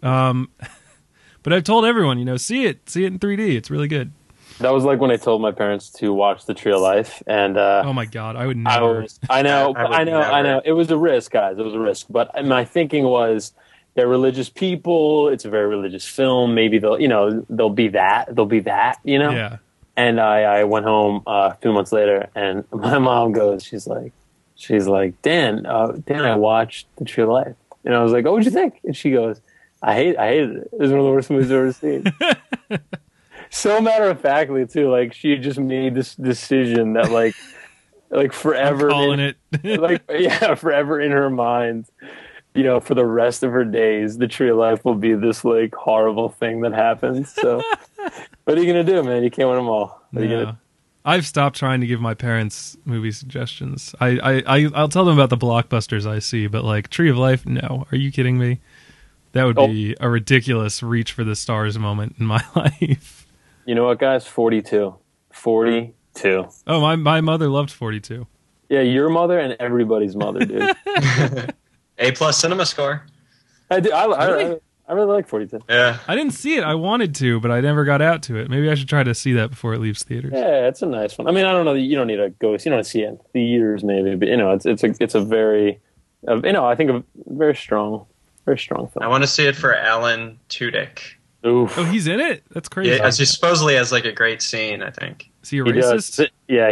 But I've told everyone, you know, see it in 3D. It's really good. That was like when I told my parents to watch The Tree of Life, and oh my god, I would never. I know. It was a risk, guys. It was a risk. But my thinking was, they're religious people. It's a very religious film. Maybe they'll be that. You know. Yeah. And I went home a few months later, and my mom goes, she's like, Dan, I watched The Tree of Life, and I was like, oh, what'd you think? And she goes, I hated it. It was one of the worst movies I've ever seen. So matter of factly too, like she just made this decision that like forever I'm calling it. Forever in her mind, you know, for the rest of her days, The Tree of Life will be this like horrible thing that happens. So what are you gonna do, man? You can't win them all. I've stopped trying to give my parents movie suggestions. I'll tell them about the blockbusters I see, but like Tree of Life, no. Are you kidding me? That would be a ridiculous reach for the stars moment in my life. You know what, guys? 42. Oh, my mother loved 42. Yeah, your mother and everybody's mother, dude. A+ cinema score. I do. I really like 42. Yeah. I didn't see it. I wanted to, but I never got out to it. Maybe I should try to see that before it leaves theaters. Yeah, it's a nice one. I mean, I don't know. You don't need to go. You don't see it in theaters, maybe, but you know, it's a very, I think a very strong film. I want to see it for Alan Tudyk. Oof. Oh, he's in it? That's crazy. Yeah, he supposedly has like a great scene, I think. Is he a racist?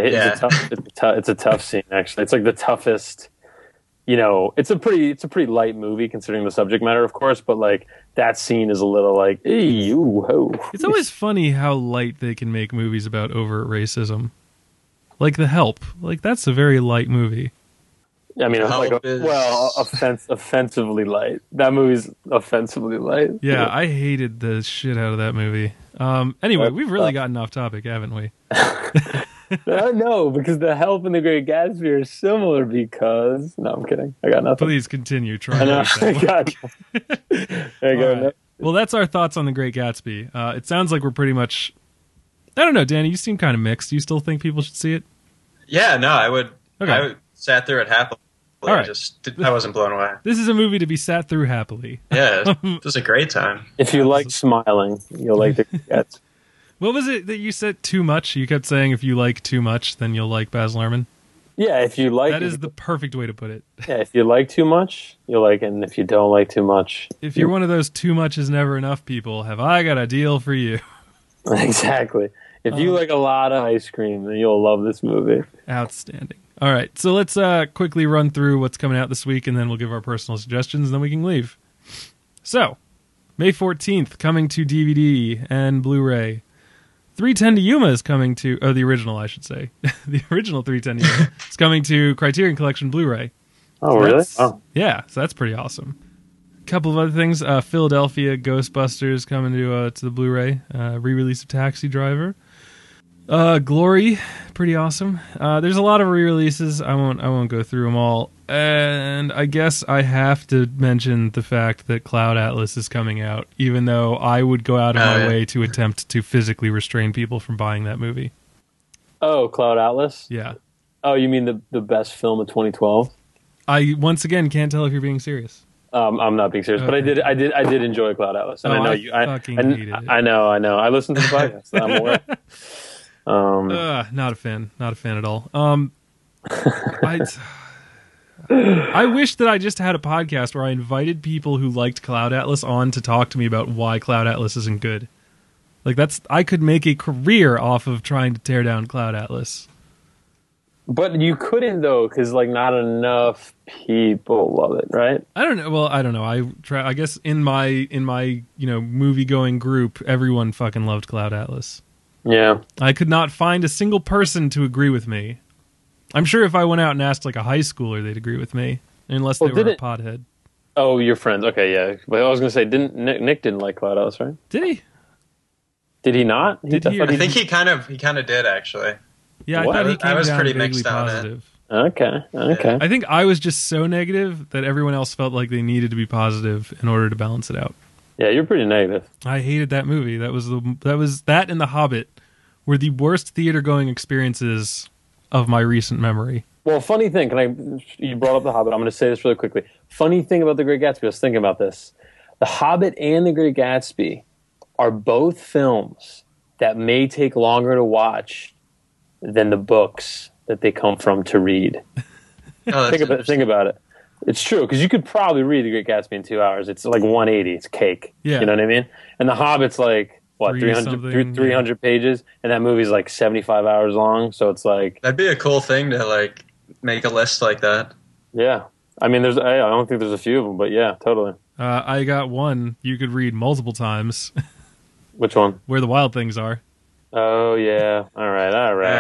It's a tough scene, actually. It's like the toughest, you know, it's a pretty light movie considering the subject matter, of course, but like that scene is a little like, hey, ooh, ho. It's always funny how light they can make movies about overt racism. Like The Help. Like, that's a very light movie. I mean, offensively light. That movie's offensively light. Yeah, I hated the shit out of that movie. Anyway, we've really gotten off topic, haven't we? No, because The Help and The Great Gatsby are similar because... No, I'm kidding. I got nothing. Please continue. Try. I know. I got There you go. Right. Well, that's our thoughts on The Great Gatsby. It sounds like we're pretty much... I don't know, Danny, you seem kind of mixed. Do you still think people should see it? Yeah, no, I would. Okay. I sat through it happily. All right. I wasn't blown away. This is a movie to be sat through happily. Yeah, it was a great time. If you like smiling, you'll like The Great Gatsby. What was it that you said too much? You kept saying if you like too much, then you'll like Baz Luhrmann. Yeah, if you like... That is the perfect way to put it. Yeah, if you like too much, you'll like it, and if you don't like too much... If you're one of those too much is never enough people, have I got a deal for you? Exactly. If you like a lot of ice cream, then you'll love this movie. Outstanding. All right, so let's quickly run through what's coming out this week, and then we'll give our personal suggestions, and then we can leave. So, May 14th, coming to DVD and Blu-ray. 310 to Yuma is coming to... Oh, the original, I should say. The original 310 to Yuma is coming to Criterion Collection Blu-ray. Oh, So really? Oh. Yeah, so that's pretty awesome. A couple of other things. Philadelphia Ghostbusters coming to the Blu-ray. Re-release of Taxi Driver. Glory, pretty awesome. There's a lot of re-releases. I won't go through them all. And I guess I have to mention the fact that Cloud Atlas is coming out, even though I would go out of my way to attempt to physically restrain people from buying that movie. Oh, Cloud Atlas? Yeah. Oh, you mean the best film of 2012? I once again can't tell if you're being serious. I'm not being serious, but I did enjoy Cloud Atlas, and I know you. Fucking hated it. I know. I listened to the podcast. I'm aware. Not a fan at all. I wish that I just had a podcast where I invited people who liked Cloud Atlas on to talk to me about why Cloud Atlas isn't good. Like I could make a career off of trying to tear down Cloud Atlas. But you couldn't though, because like not enough people love it, right? I don't know. Well, I don't know. I guess in my movie going group, everyone fucking loved Cloud Atlas. Yeah. I could not find a single person to agree with me. I'm sure if I went out and asked like a high schooler, they'd agree with me, unless they were a pothead. Oh, your friends. Okay, yeah. But I was going to say, Nick didn't like Cloud Atlas, right? Did he? Did he not? Did he? I think he kind of did actually. Yeah, I thought he came down pretty mixed positive. Okay. I think I was just so negative that everyone else felt like they needed to be positive in order to balance it out. Yeah, you're pretty negative. I hated that movie. That and The Hobbit were the worst theater going experiences of my recent memory. Well, funny thing, you brought up The Hobbit. I'm going to say this really quickly. Funny thing about The Great Gatsby, I was thinking about this. The Hobbit and The Great Gatsby are both films that may take longer to watch than the books that they come from to read. Think about it. It's true, because you could probably read The Great Gatsby in 2 hours. It's like 180. It's cake. Yeah. You know what I mean? And The Hobbit's like, 300 pages? And that movie's like 75 hours long, so it's like... That'd be a cool thing to like make a list like that. Yeah. I mean, I don't think there's a few of them, but yeah, totally. I got one you could read multiple times. Which one? Where the Wild Things Are. Oh, yeah. All right.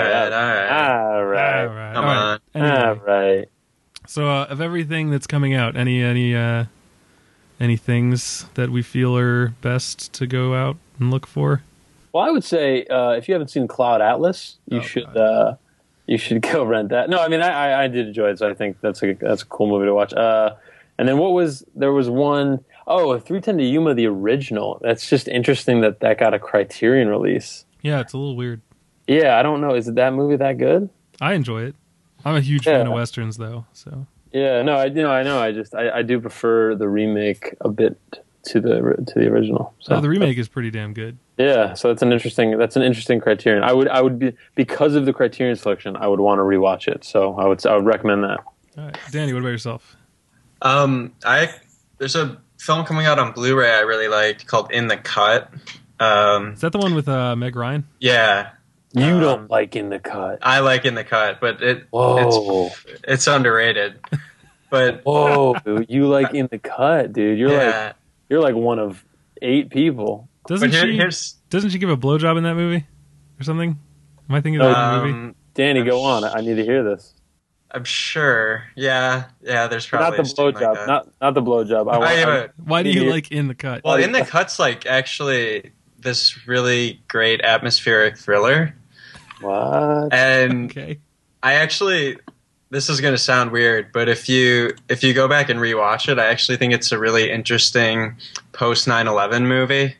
Come on. Anyway. All right. So, of everything that's coming out, any things that we feel are best to go out and look for? Well, I would say if you haven't seen Cloud Atlas, you should go rent that. No, I mean I did enjoy it, so I think that's a cool movie to watch. And then there was one 310 to Yuma, the original. That's just interesting that got a Criterion release. Yeah, it's a little weird. Yeah, I don't know. Is that movie that good? I enjoy it. I'm a huge fan of Westerns, though. So yeah, no, I know. I do prefer the remake a bit to the original. So the remake is pretty damn good. Yeah, so that's an interesting Criterion. I would be, because of the Criterion selection, I would want to rewatch it. So I would recommend that. All right, Danny, what about yourself? There's a film coming out on Blu-ray I really liked called In the Cut. Is that the one with Meg Ryan? Yeah. You don't like In the Cut. I like In the Cut, but it's underrated. But whoa, dude, you like In the Cut, dude. You're like one of 8 people. Doesn't But she? here's Doesn't she give a blowjob in that movie or something? Am I thinking of that movie? Danny, go on. I need to hear this. I'm sure. Yeah. There's probably Not the a scene like blowjob. that. Not the blowjob. Why do you like In the Cut? Well, In the Cut's like actually this really great atmospheric thriller, What? and Okay. I actually, this is going to sound weird, but if you go back and rewatch it, I actually think it's a really interesting post 9/11 movie.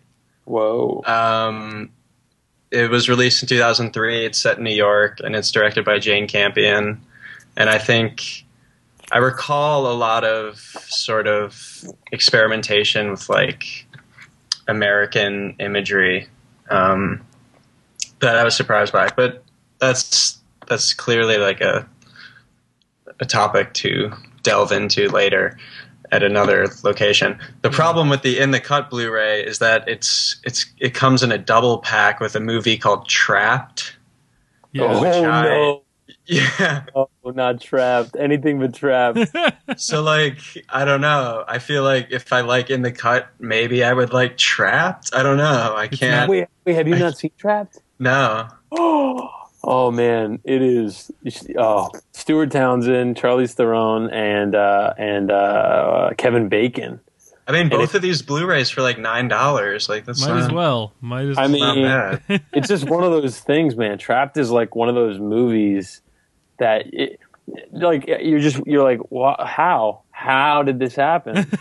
Whoa. It was released in 2003. It's set in New York, and it's directed by Jane Campion. And I recall a lot of sort of experimentation with like American imagery that I was surprised by. But that's clearly like a topic to delve into later at another location. The problem with the In the Cut Blu-ray is that it comes in a double pack with a movie called Trapped. Yeah. No. Yeah. Oh, not Trapped. Anything but Trapped. So like, I don't know. I feel like if I like In the Cut, maybe I would like Trapped. I don't know. I can't. Wait, have you not seen Trapped? No. Oh man, it is. Stuart Townsend, Charlize Theron, and Kevin Bacon. I mean, both of these Blu-rays for like $9. Like that's Might as well. Not bad. It's just one of those things, man. Trapped is like one of those movies that, you're like, what? How did this happen?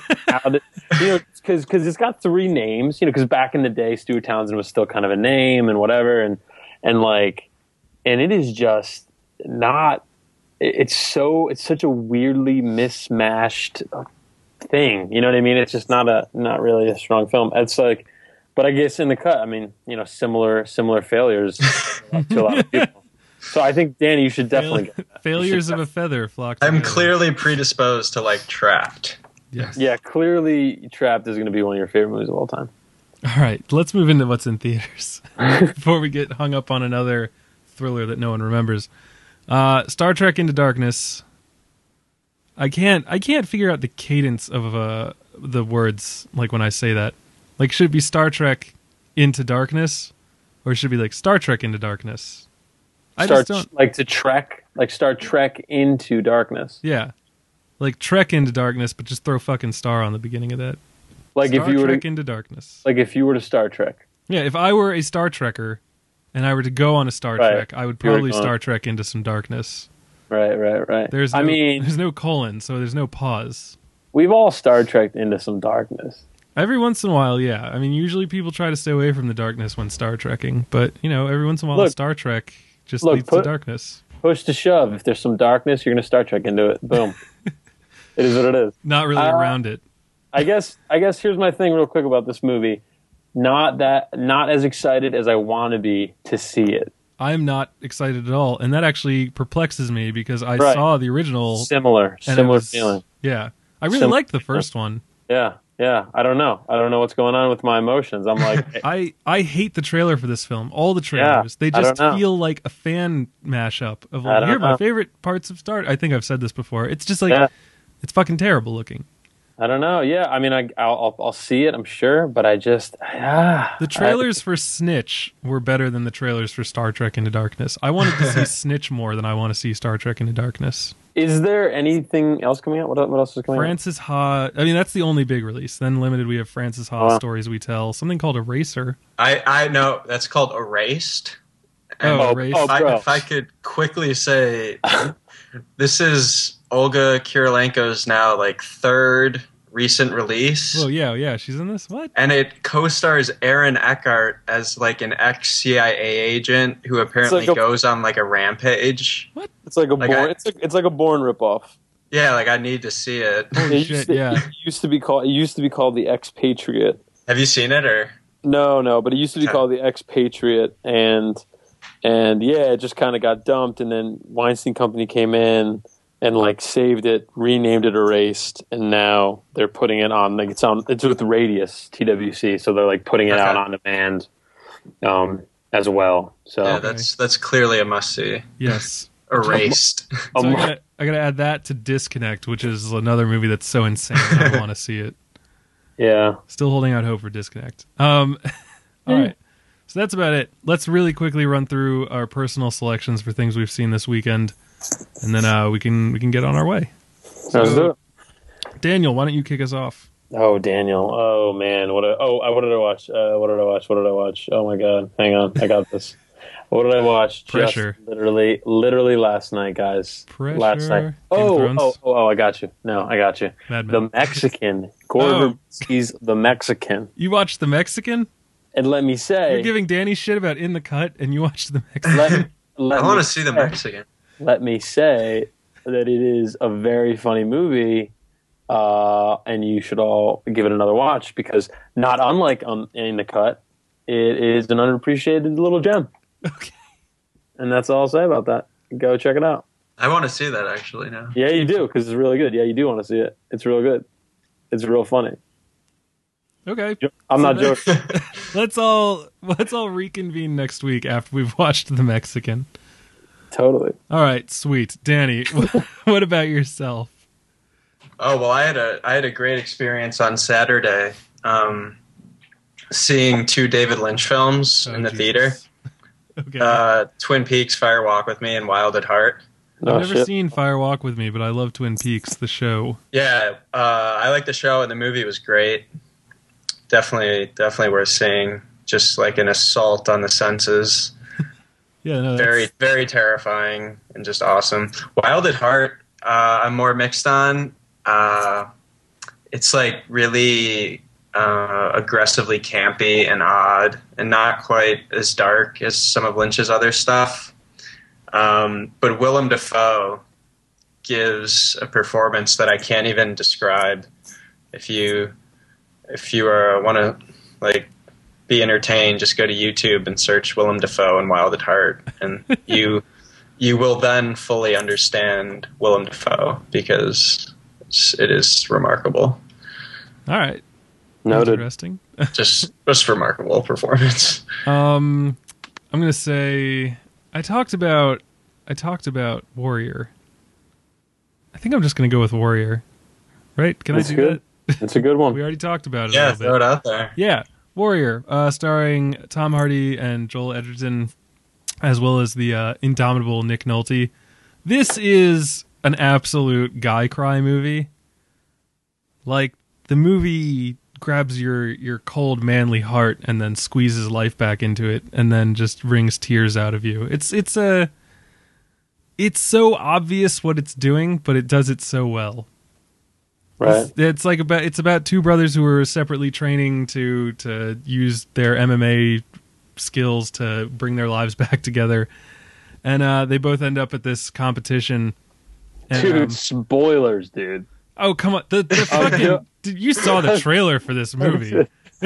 Because it's got 3 names. Because back in the day, Stuart Townsend was still kind of a name and whatever, and it is just not. It's such a weirdly mismatched thing. You know what I mean? It's just not really a strong film. It's like, but I guess In the Cut, I mean, similar failures to a lot of people. So I think, Danny, you should definitely get that. Failures of a feather flock I'm together. clearly predisposed to like Trapped. Yes. Yeah, clearly Trapped is going to be one of your favorite movies of all time. All right, let's move into what's in theaters before we get hung up on another thriller that no one remembers. Star Trek Into Darkness. I can't figure out the cadence of the words like when I say that. Like, should it be Star Trek Into Darkness, or should it be like Star Trek Into Darkness? I just don't like to trek, like Star Trek Into Darkness. Yeah, like Trek Into Darkness, but just throw fucking Star on the beginning of that. Like Star if you were Trek to, Into Darkness. like if you were to Star Trek. Yeah, if I were a Star Trekker and I were to go on a Star Right. Trek, I would probably Star Trek into some darkness. Right. There's no colon, so there's no pause. We've all Star Trekked into some darkness. Every once in a while, yeah. I mean, usually people try to stay away from the darkness when Star Trekking, but every once in a while, Look, Star Trek just leads to darkness. Push to shove. If there's some darkness, you're going to Star Trek into it. Boom. It is what it is. Not really around it. I guess here's my thing real quick about this movie. Not as excited as I want to be to see it. I'm not excited at all, and that actually perplexes me because I Right. saw the original. Similar feeling. Yeah. I really liked the first one. Yeah. I don't know what's going on with my emotions. I'm like, I hate the trailer for this film. All the trailers. They I just don't know. feel like a fan mashup of I like, don't here are my know. favorite parts of Star. I think I've said this before. It's just like it's fucking terrible looking. I don't know. Yeah, I mean, I'll see it, I'm sure, but I just The trailers for Snitch were better than the trailers for Star Trek Into Darkness. I wanted to see Snitch more than I want to see Star Trek Into Darkness. Is there anything else coming out? What else is coming Francis Ha. I mean, that's the only big release. Then limited, we have Francis Ha Stories We Tell. Something called Eraser. I know that's called Erased. And Erased. if I could quickly say, this is Olga Kurylenko's now like 3rd recent release. Oh yeah, she's in this. What? And it co-stars Aaron Eckhart as like an ex-CIA agent who apparently goes on like a rampage. What? It's like it's like a Bourne ripoff. Yeah, like I need to see it. Holy shit! Yeah. It used to be called The Expatriate. Have you seen it or? No, but it used to be called The Expatriate, and yeah, it just kind of got dumped, and then Weinstein Company came in and like saved it, renamed it Erased, and now they're putting it on like it's with Radius TWC, so they're like putting it out on demand as well. So yeah, that's clearly a must see. Yes. Erased. So I gotta add that to Disconnect, which is another movie that's so insane I want to see it. Yeah. Still holding out hope for Disconnect. All right. So that's about it. Let's really quickly run through our personal selections for things we've seen this weekend, and then we can get on our way. Let's do it. Daniel, why don't you kick us off? Oh, Daniel. Oh, man. What did I watch? What did I watch? Oh, my God. Hang on. I got this. What did I watch? Pressure. Just literally last night, guys. Pressure. Last night. I got you. No, I got you. Mad Men. The Mexican. Gore Verbinski's The Mexican. You watched The Mexican? And let me say... You're giving Danny shit about In the Cut, and you watched The Mexican. I want to see The Mexican. Let me say that it is a very funny movie, and you should all give it another watch, because not unlike In the Cut, it is an underappreciated little gem. Okay. And that's all I'll say about that. Go check it out. I want to see that actually now. Yeah, you do, because it's really good. Yeah, you do want to see it. It's real good. It's real funny. Okay. I'm not joking. Let's all reconvene next week after we've watched The Mexican. Totally. All right, sweet. Danny, what about yourself? Oh, well, I had a great experience on Saturday seeing 2 David Lynch films in the theater. Okay. Twin Peaks, Fire Walk with Me, and Wild at Heart. I've never seen Fire Walk with Me, but I love Twin Peaks, the show. Yeah, I like the show, and the movie was great. Definitely worth seeing. Just like an assault on the senses. Yeah, no, very, very terrifying and just awesome. Wild at Heart, I'm more mixed on. It's like really aggressively campy and odd, and not quite as dark as some of Lynch's other stuff. But Willem Dafoe gives a performance that I can't even describe. If you want to like be entertained, just go to YouTube and search Willem Dafoe and Wild at Heart, and you will then fully understand Willem Dafoe, because it is remarkable. All right. Noted. Interesting. just remarkable performance. I'm gonna say I talked about Warrior. I think I'm just gonna go with Warrior. Right? Can That's I do good. that? It's a good one. We already talked about it. Yeah, a little throw bit. it out there. Yeah, Warrior, starring Tom Hardy and Joel Edgerton, as well as the indomitable Nick Nolte. This is an absolute guy cry movie. Like, the movie grabs your cold manly heart and then squeezes life back into it, and then just wrings tears out of you. It's so obvious what it's doing, but it does it so well. Right. It's about 2 brothers who are separately training to use their MMA skills to bring their lives back together, and they both end up at this competition. And, Dude, spoilers, dude. Oh, come on! The fucking you saw the trailer for this movie.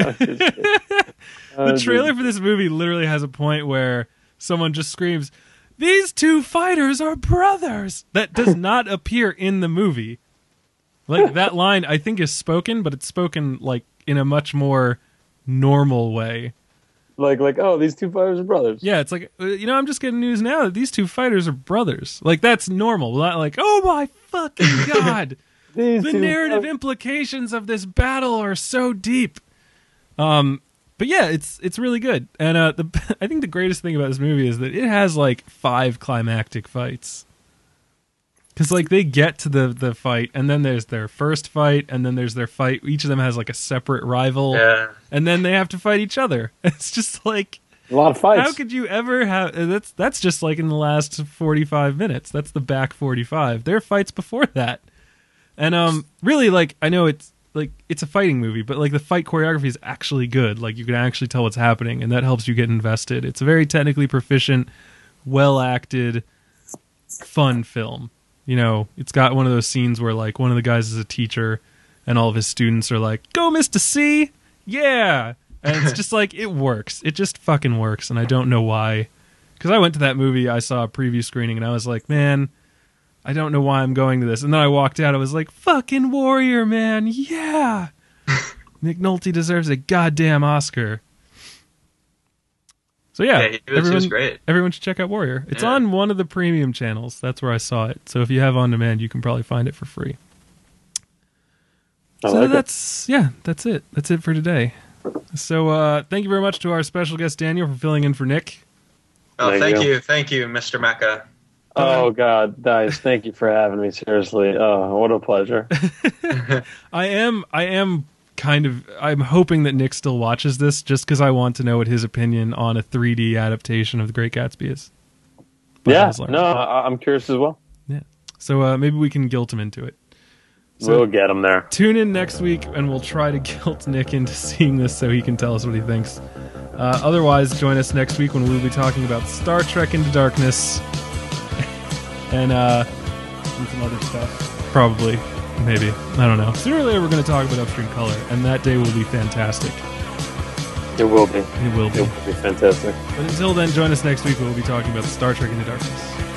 The trailer for this movie literally has a point where someone just screams, "These 2 fighters are brothers!" That does not appear in the movie. Like, that line, I think, is spoken, but it's spoken like in a much more normal way. Like, oh, these 2 fighters are brothers. Yeah, it's like, I'm just getting news now that these 2 fighters are brothers. Like, that's normal. Not like, oh my fucking god, the narrative implications of this battle are so deep. But yeah, it's really good. And I think the greatest thing about this movie is that it has like 5 climactic fights. Because, like, they get to the fight, and then there's their first fight, and then there's their fight. Each of them has, like, a separate rival. Yeah. And then they have to fight each other. It's just, like... A lot of fights. How could you ever have... That's just, like, in the last 45 minutes. That's the back 45. There are fights before that. And, really, like, I know it's a fighting movie, but, like, the fight choreography is actually good. Like, you can actually tell what's happening, and that helps you get invested. It's a very technically proficient, well-acted, fun film. You know, it's got one of those scenes where, like, one of the guys is a teacher and all of his students are like, "Go, Mr. C! Yeah!" And it's just like, it works. It just fucking works, and I don't know why. Because I went to that movie, I saw a preview screening, and I was like, man, I don't know why I'm going to this. And then I walked out, I was like, fucking Warrior, man, yeah! Nick Nolte deserves a goddamn Oscar. So yeah, he was great. Everyone should check out Warrior. It's on one of the premium channels. That's where I saw it. So if you have on demand, you can probably find it for free. That's it. That's it for today. So thank you very much to our special guest Daniel for filling in for Nick. Oh, thank you, Mr. Mecca. Oh God, guys, thank you for having me. Seriously, oh, what a pleasure. I'm hoping that Nick still watches this just because I want to know what his opinion on a 3D adaptation of The Great Gatsby is. I'm curious as well. Yeah. So maybe we can guilt him into it. So we'll get him there. Tune in next week and we'll try to guilt Nick into seeing this so he can tell us what he thinks. Otherwise, join us next week when we'll be talking about Star Trek Into Darkness and some other stuff. Probably. Maybe. I don't know. Sooner or later, we're going to talk about Upstream Color, and that day will be fantastic. It will be. It will be. It will be fantastic. But until then, join us next week when we'll be talking about Star Trek Into Darkness.